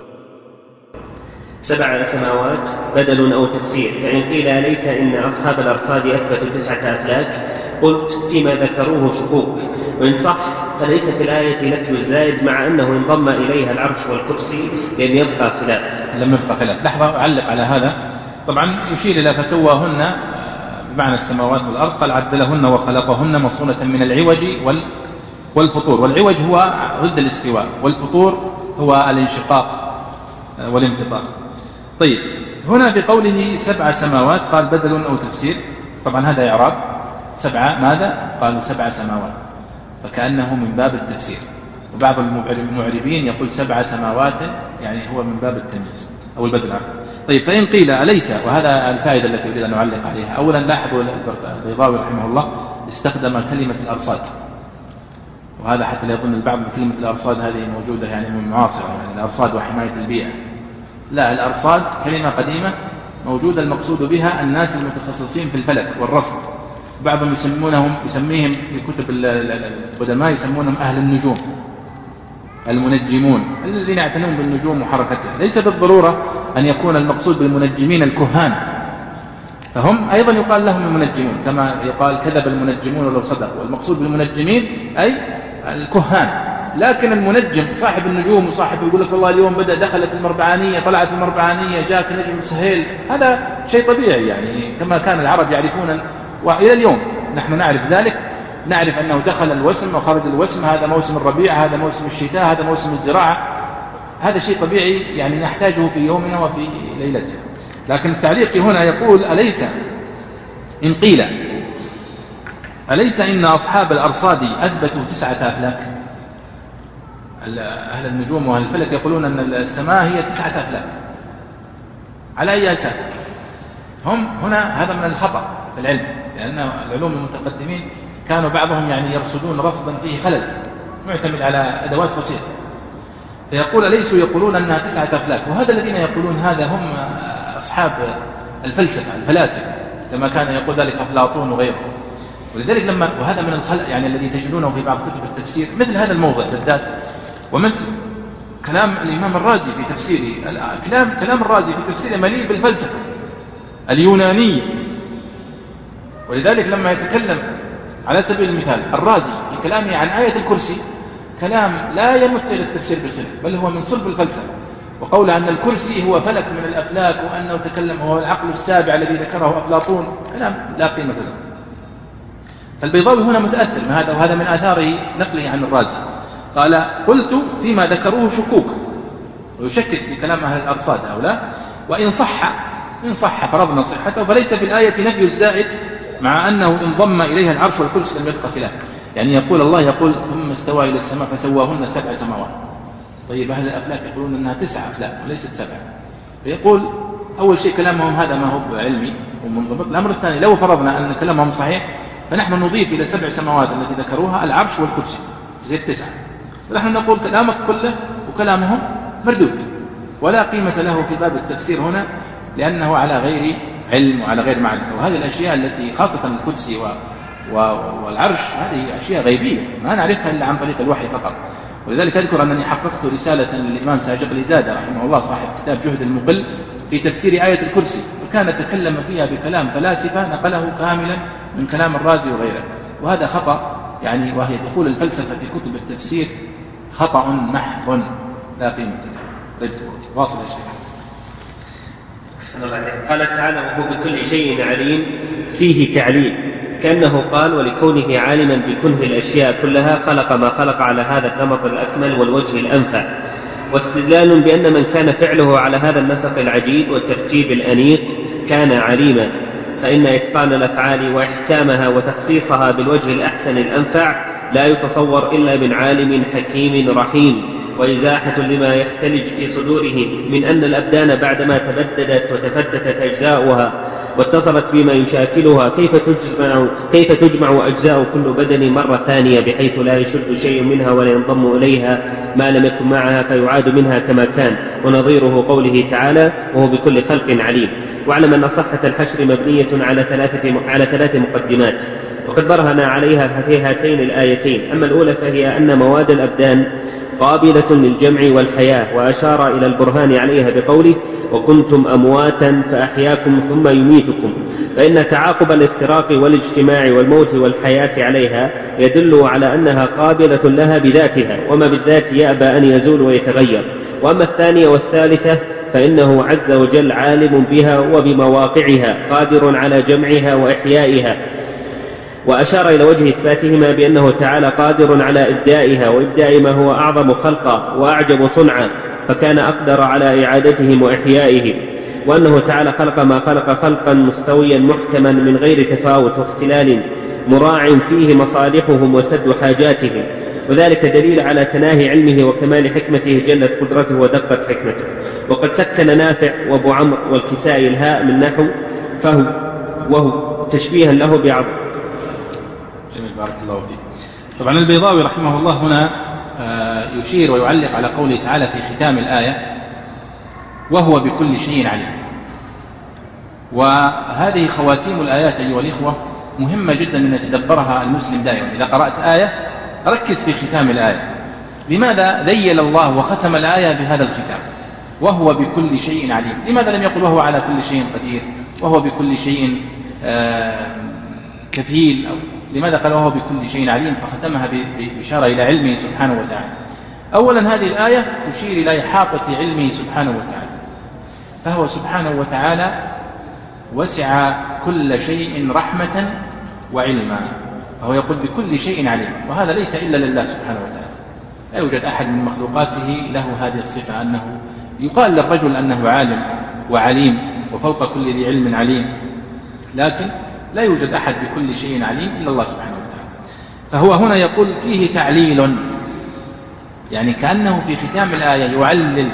سبع سماوات بدل أو تفسير، فإن قيل ليس إن أصحاب الأرصاد أثبتوا تسعة أفلاك قلت فيما ذكروه شكوك، وإن صح فليس في الآية نفي الزائد مع أنه انضم إليها العرش والكرسي لم يبقى خلاف. لم يبقى خلاف. لحظة أعلق على هذا. طبعا يشير إلى فسواهن بمعنى السماوات والأرض، قال عدلهن وخلقهن مصونة من العوج والفطور. والعوج هو ضد الاستواء، والفطور هو الانشقاق والانفطار. طيب هنا في قوله سبع سماوات قال بدل أو تفسير، طبعا هذا إعراب. سبعة ماذا؟ قالوا سبع سماوات، فكأنه من باب التفسير. وبعض المعربين يقول سبع سماوات يعني هو من باب التمييز أو البدل عفوا. طيب فإن قيل أليس، وهذا الفائدة التي أريد أن أعلق عليها. أولا لاحظوا البيضاوي رحمه الله استخدم كلمة الأرصاد، وهذا حتى لا يظن البعض بكلمة الأرصاد هذه موجودة يعني من معاصرة، يعني الأرصاد وحماية البيئة. لا، الأرصاد كلمة قديمة موجودة المقصود بها الناس المتخصصين في الفلك والرصد. بعضهم يسمونهم يسميهم في كتب القدماء يسمونهم أهل النجوم، المنجمون الذين يعتنون بالنجوم وحركتها. ليس بالضرورة أن يكون المقصود بالمنجمين الكهان، فهم أيضا يقال لهم المنجمون، كما يقال كذب المنجمون ولو صدقوا. والمقصود بالمنجمين أي الكهان. لكن المنجم صاحب النجوم وصاحب يقول لك والله اليوم بدأ دخلت المربعانية طلعت المربعانية جاك نجم سهيل، هذا شيء طبيعي يعني كما كان العرب يعرفون، وإلى اليوم نحن نعرف ذلك. نعرف أنه دخل الوسم وخرج الوسم، هذا موسم الربيع، هذا موسم الشتاء، هذا موسم الزراعة. هذا شيء طبيعي يعني نحتاجه في يومنا وفي ليلتنا. لكن التعليق هنا يقول أليس إن قيل أليس إن أصحاب الأرصاد أثبتوا تسعة أفلاك؟ أهل النجوم وأهل الفلك يقولون أن السماء هي تسعة أفلاك، على أي أساس؟ هم هنا هذا من الخطأ في العلم، لأن العلوم المتقدمين كانوا بعضهم يعني يرصدون رصدا فيه خلل معتمد على أدوات بسيطة، فيقول أليسوا يقولون أنها تسعة أفلاك؟ وهذا الذين يقولون هذا هم أصحاب الفلسفة الفلاسفة كما كان يقول ذلك أفلاطون وغيره. ولذلك لما وهذا من الخلق يعني الذي تجدونه في بعض كتب التفسير مثل هذا الموضع بالذات، ومثل كلام الإمام الرازي في تفسيره، كلام كلام الرازي في تفسيره مليء بالفلسفة اليونانية. ولذلك لما يتكلم على سبيل المثال الرازي في كلامه عن آية الكرسي كلام لا يمت إلى التفسير بصلة، بل هو من صلب الفلسفة، وقوله أن الكرسي هو فلك من الأفلاك وأنه تكلم هو العقل السابع الذي ذكره أفلاطون، كلام لا قيمة له. فالبيضاوي هنا متأثر من هذا، وهذا من آثاره نقله عن الرازي. قال قلت فيما ذكروه شكوك، ويشكك في كلام أهل الأرصاد هؤلاء، وإن صح إن صح فرضنا صحته فليس في الآية نفي الزائد، مع أنه إن ضم إليها العرش والكرسي لم يبقى خلاف. يعني يقول الله يقول ثم استوى إلى السماء فسواهن سبع سماوات. طيب أهل الأفلاك يقولون أنها تسع أفلاك وليست سبع. فيقول أول شيء كلامهم هذا ما هو علمي ومنضبط. الأمر الثاني لو فرضنا أن كلامهم صحيح فنحن نضيف إلى سبع سماوات التي ذكروها العرش والكرسي تصير تسعة، فنحن نقول كلامك كله وكلامهم مردود ولا قيمة له في باب التفسير هنا، لأنه على غير علم وعلى غير معرفة. وهذه الأشياء التي خاصة الكرسي و... و... والعرش هذه أشياء غيبية ما نعرفها إلا عن طريق الوحي فقط. ولذلك أذكر أنني حققت رسالة للإمام ساجقلي زادة رحمه الله صاحب كتاب جهد المقل في تفسير آية الكرسي، وكان تكلم فيها بكلام فلاسفة نقله كاملا من كلام الرازي وغيره، وهذا خطأ يعني، وهي دخول الفلسفة في كتب التفسير خطأ محض لا قيمة له. طيب واصل يا شيخ. أحسن الله عليك. قال تعالى وهو بكل شيء عليم، فيه تعليل كأنه قال ولكونه عالما بكنه الأشياء كلها خلق ما خلق على هذا النمط الأكمل والوجه الأنفع، واستدلال بأن من كان فعله على هذا النسق العجيب والترتيب الأنيق كان عليما، فإن إتقان الأفعال وإحكامها وتخصيصها بالوجه الأحسن الأنفع لا يتصور إلا من عالم حكيم رحيم، وإزاحة لما يختلج في صدورهم من أن الأبدان بعدما تبددت وتفتتت أجزاؤها واتصلت بما يشاكلها كيف تجمع, كيف تجمع أجزاء كل بدن مرة ثانية بحيث لا يشد شيء منها ولا ينضم إليها ما لم يكن معها فيعاد منها كما كان، ونظيره قوله تعالى وهو بكل خلق عليم. واعلم أن صحة الحشر مبنية على ثلاثة على ثلاث مقدمات، وقد برهن عليها في هاتين الآيتين. أما الأولى فهي أن مواد الأبدان قابلة للجمع والحياة، وأشار إلى البرهان عليها بقوله وكنتم أمواتا فأحياكم ثم يميتكم، فإن تعاقب الافتراق والاجتماع والموت والحياة عليها يدل على أنها قابلة لها بذاتها، وما بالذات يأبى أن يزول ويتغير. وأما الثانية والثالثة فإنه عز وجل عالم بها وبمواقعها قادر على جمعها وإحيائها، وأشار إلى وجه إثباتهما بأنه تعالى قادر على إبدائها وإبداء ما هو أعظم خلقا وأعجب صنعا، فكان أقدر على إعادتهم وإحيائهم، وأنه تعالى خلق ما خلق خلقا مستويا محكما من غير تفاوت واختلال مراع فيه مصالحهم وسد حاجاتهم، وذلك دليل على تناهي علمه وكمال حكمته جلت قدرته ودقت حكمته. وقد سكن نافع وابو عمرو والكسائي الهاء من نحو فهو وهو تشبيها له بعض. جميل بارك الله فيك. طبعا البيضاوي رحمه الله هنا يشير ويعلق على قوله تعالى في ختام الآية وهو بكل شيء عليم. وهذه خواتيم الآيات أيها الإخوة مهمة جدا أن يتدبرها المسلم دائما. إذا قرأت آية ركز في ختام الآية، لماذا ذيل الله وختم الآية بهذا الختام وهو بكل شيء عليم؟ لماذا لم يقل وهو على كل شيء قدير وهو بكل شيء كفيل؟ أو لماذا قال وهو بكل شيء عليم فختمها بإشارة إلى علمه سبحانه وتعالى؟ أولا هذه الآية تشير إلى إحاطة علمه سبحانه وتعالى، فهو سبحانه وتعالى وسع كل شيء رحمة وعلما، وهو يقول بكل شيء عليم، وهذا ليس إلا لله سبحانه وتعالى. لا يوجد أحد من مخلوقاته له هذه الصفة، أنه يقال للرجل أنه عالم وعليم وفوق كل ذي علم عليم، لكن لا يوجد أحد بكل شيء عليم إلا الله سبحانه وتعالى. فهو هنا يقول فيه تعليل، يعني كأنه في ختام الآية يعلل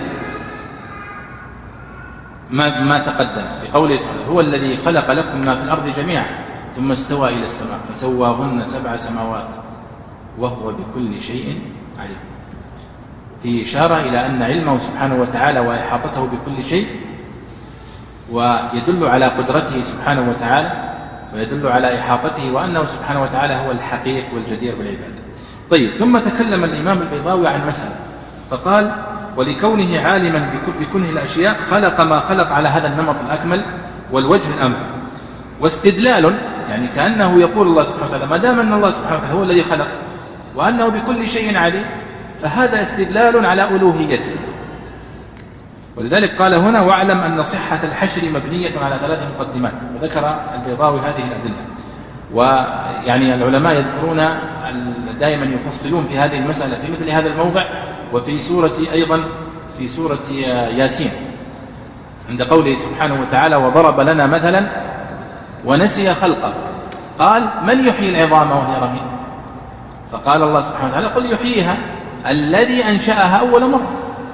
ما, ما تقدم في قوله سبحانه: هو الذي خلق لكم ما في الأرض جميعا ثم استوى إلى السماء فسواهن سبع سماوات وهو بكل شيء عليم. في إشارة إلى أن علمه سبحانه وتعالى وإحاطته بكل شيء ويدل على قدرته سبحانه وتعالى ويدل على إحاطته، وأنه سبحانه وتعالى هو الحقيق والجدير بالعبادة. طيب، ثم تكلم الإمام البيضاوي عن مسألة فقال: ولكونه عالما بكنه الأشياء خلق ما خلق على هذا النمط الأكمل والوجه الأمثل. واستدلال، يعني كأنه يقول الله سبحانه وتعالى ما دام أن الله سبحانه وتعالى هو الذي خلق وأنه بكل شيء عليم، فهذا استدلال على ألوهيته. ولذلك قال هنا: واعلم أن صحة الحشر مبنية على ثلاث مقدمات. وذكر البيضاوي هذه الأدلة. ويعني العلماء يذكرون دائما يفصلون في هذه المسألة في مثل هذا الموضع، وفي سورة أيضا في سورة ياسين عند قوله سبحانه وتعالى: وضرب لنا مثلا ونسي خلقه قال من يحيي العظام وهي رميم؟ فقال الله سبحانه وتعالى: قل يحييها الذي أنشأها أول مرة.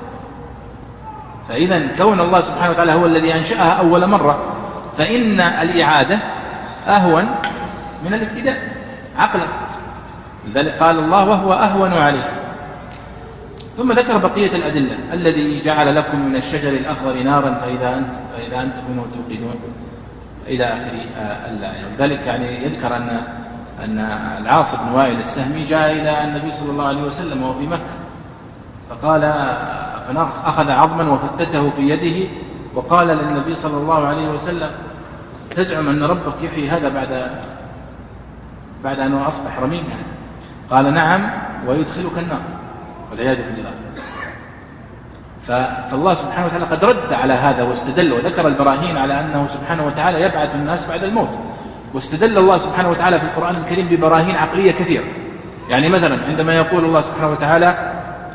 فإذا كون الله سبحانه وتعالى هو الذي أنشأها أول مرة، فإن الإعادة أهون من الابتداء عقلا. لذلك قال الله: وهو أهون عليه. ثم ذكر بقية الأدلة: الذي جعل لكم من الشجر الأخضر نارا فإذا أنت فإذا أنتم منه توقدون إلى آخر الآية. ولذلك يعني يذكر أن أن العاص بن وائل السهمي جاء إلى النبي صلى الله عليه وسلم وهو في مكة، فقال فأخذ عظما وفتته في يده وقال للنبي صلى الله عليه وسلم: تزعم أن ربك يحيي هذا بعد بعد أنه أصبح رميما؟ قال: نعم، ويدخلك النار والعياذ بالله. فالله سبحانه وتعالى قد رد على هذا واستدل وذكر البراهين على أنه سبحانه وتعالى يبعث الناس بعد الموت. واستدل الله سبحانه وتعالى في القرآن الكريم ببراهين عقلية كثيرة. يعني مثلا عندما يقول الله سبحانه وتعالى: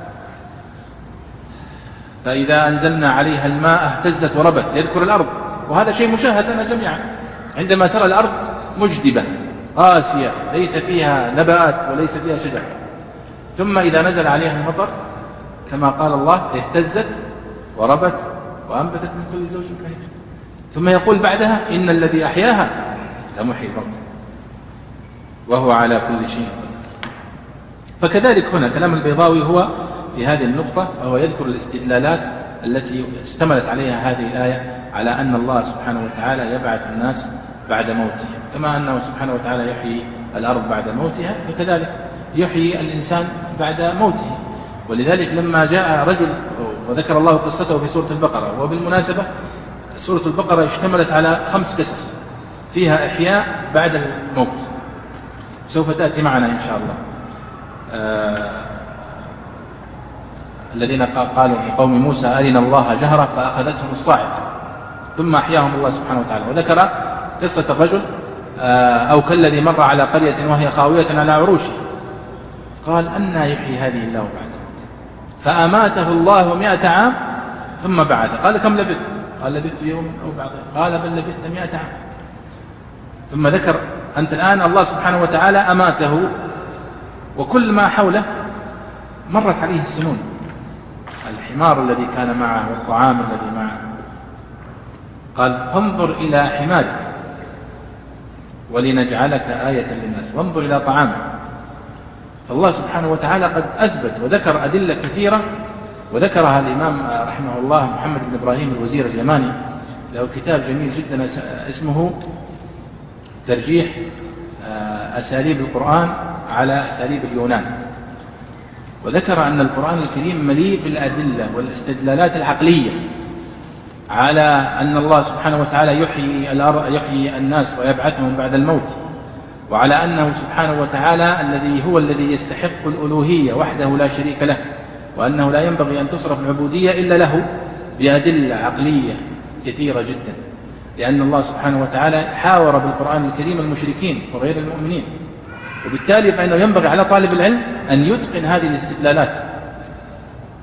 فإذا أنزلنا عليها الماء اهتزت وربت، يذكر الأرض، وهذا شيء مشاهد لنا جميعا. عندما ترى الأرض مجدبة قاسية ليس فيها نبات وليس فيها شجر، ثم إذا نزل عليها المطر كما قال الله اهتزت وربت وأنبتت من كل زوج كريم، ثم يقول بعدها: إن الذي أحياها لمحيي الموتى وهو على كل شيء قدير. فكذلك هنا كلام البيضاوي هو في هذه النقطة، وهو يذكر الاستدلالات التي اشتملت عليها هذه الآية على أن الله سبحانه وتعالى يبعث الناس بعد موتهم، كما أنه سبحانه وتعالى يحيي الأرض بعد موتها، فكذلك يحيي الإنسان بعد موته. ولذلك لما جاء رجل وذكر الله قصته في سورة البقرة، وبالمناسبة سورة البقرة اشتملت على خمس قصص فيها إحياء بعد الموت، سوف تأتي معنا إن شاء الله. آه الذين قالوا لقوم موسى: أرنا الله جهرة فأخذتهم الصاعقة ثم أحياهم الله سبحانه وتعالى. وذكر قصة الرجل آه أو كالذي مر على قرية وهي خاوية على عروشها قال: أنى يحيي هذه الله بعد موت؟ فأماته الله مئة عام ثم بعث. قال: كم لبثت؟ قال: لبثت يوم أو بعض. قال: بل لبثت مئة عام. ثم ذكر: أنت الآن الله سبحانه وتعالى أماته وكل ما حوله مرت عليه السنون، الحمار الذي كان معه والطعام الذي معه. قال: فانظر إلى حمارك ولنجعلك آية للناس، وانظر إلى طعامك. فالله سبحانه وتعالى قد أثبت وذكر أدلة كثيرة، وذكرها الإمام رحمه الله محمد بن إبراهيم الوزير اليماني، له كتاب جميل جدا اسمه ترجيح أساليب القرآن على أساليب اليونان. وذكر أن القرآن الكريم مليء بالأدلة والاستدلالات العقلية على أن الله سبحانه وتعالى يحيي الأرض يحيي الناس ويبعثهم بعد الموت، وعلى أنه سبحانه وتعالى الذي هو الذي يستحق الألوهية وحده لا شريك له، وأنه لا ينبغي أن تصرف العبودية إلا له، بأدلة عقلية كثيرة جدا. لأن الله سبحانه وتعالى حاور بالقرآن الكريم المشركين وغير المؤمنين، وبالتالي فإنه ينبغي على طالب العلم أن يتقن هذه الاستدلالات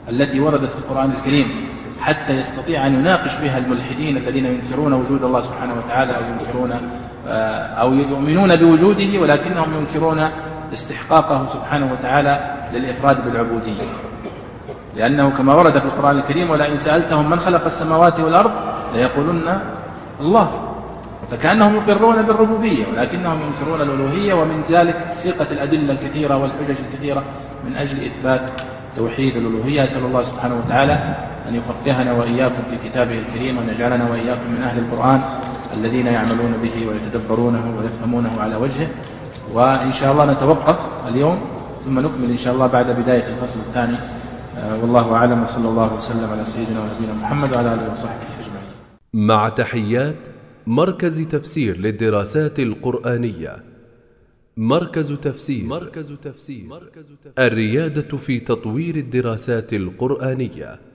التي وردت في القرآن الكريم حتى يستطيع أن يناقش بها الملحدين الذين ينكرون وجود الله سبحانه وتعالى أو ينكرون أو يؤمنون بوجوده ولكنهم ينكرون استحقاقه سبحانه وتعالى للإفراد بالعبودية، لأنه كما ورد في القرآن الكريم ولئن سألتهم من خلق السماوات والأرض ليقولن الله، فكأنهم يقرون بالربوبية ولكنهم ينكرون الألوهية. ومن ذلك سيقة الأدلة الكثيرة والحجج الكثيرة من أجل إثبات توحيد الألوهية. أسأل الله سبحانه وتعالى أن يفقهنا وإياكم في كتابه الكريم وأن يجعلنا وإياكم من أهل القرآن الذين يعملون به ويتدبرونه ويفهمونه على وجهه. وإن شاء الله نتوقف اليوم ثم نكمل إن شاء الله بعد بداية الفصل الثاني. والله أعلم، وصلى الله وسلم على سيدنا ونبينا محمد وعلى آله وصحبه أجمعين. مع تحيات مركز تفسير للدراسات القرآنية. مركز تفسير. مركز تفسير. الريادة في تطوير الدراسات القرآنية.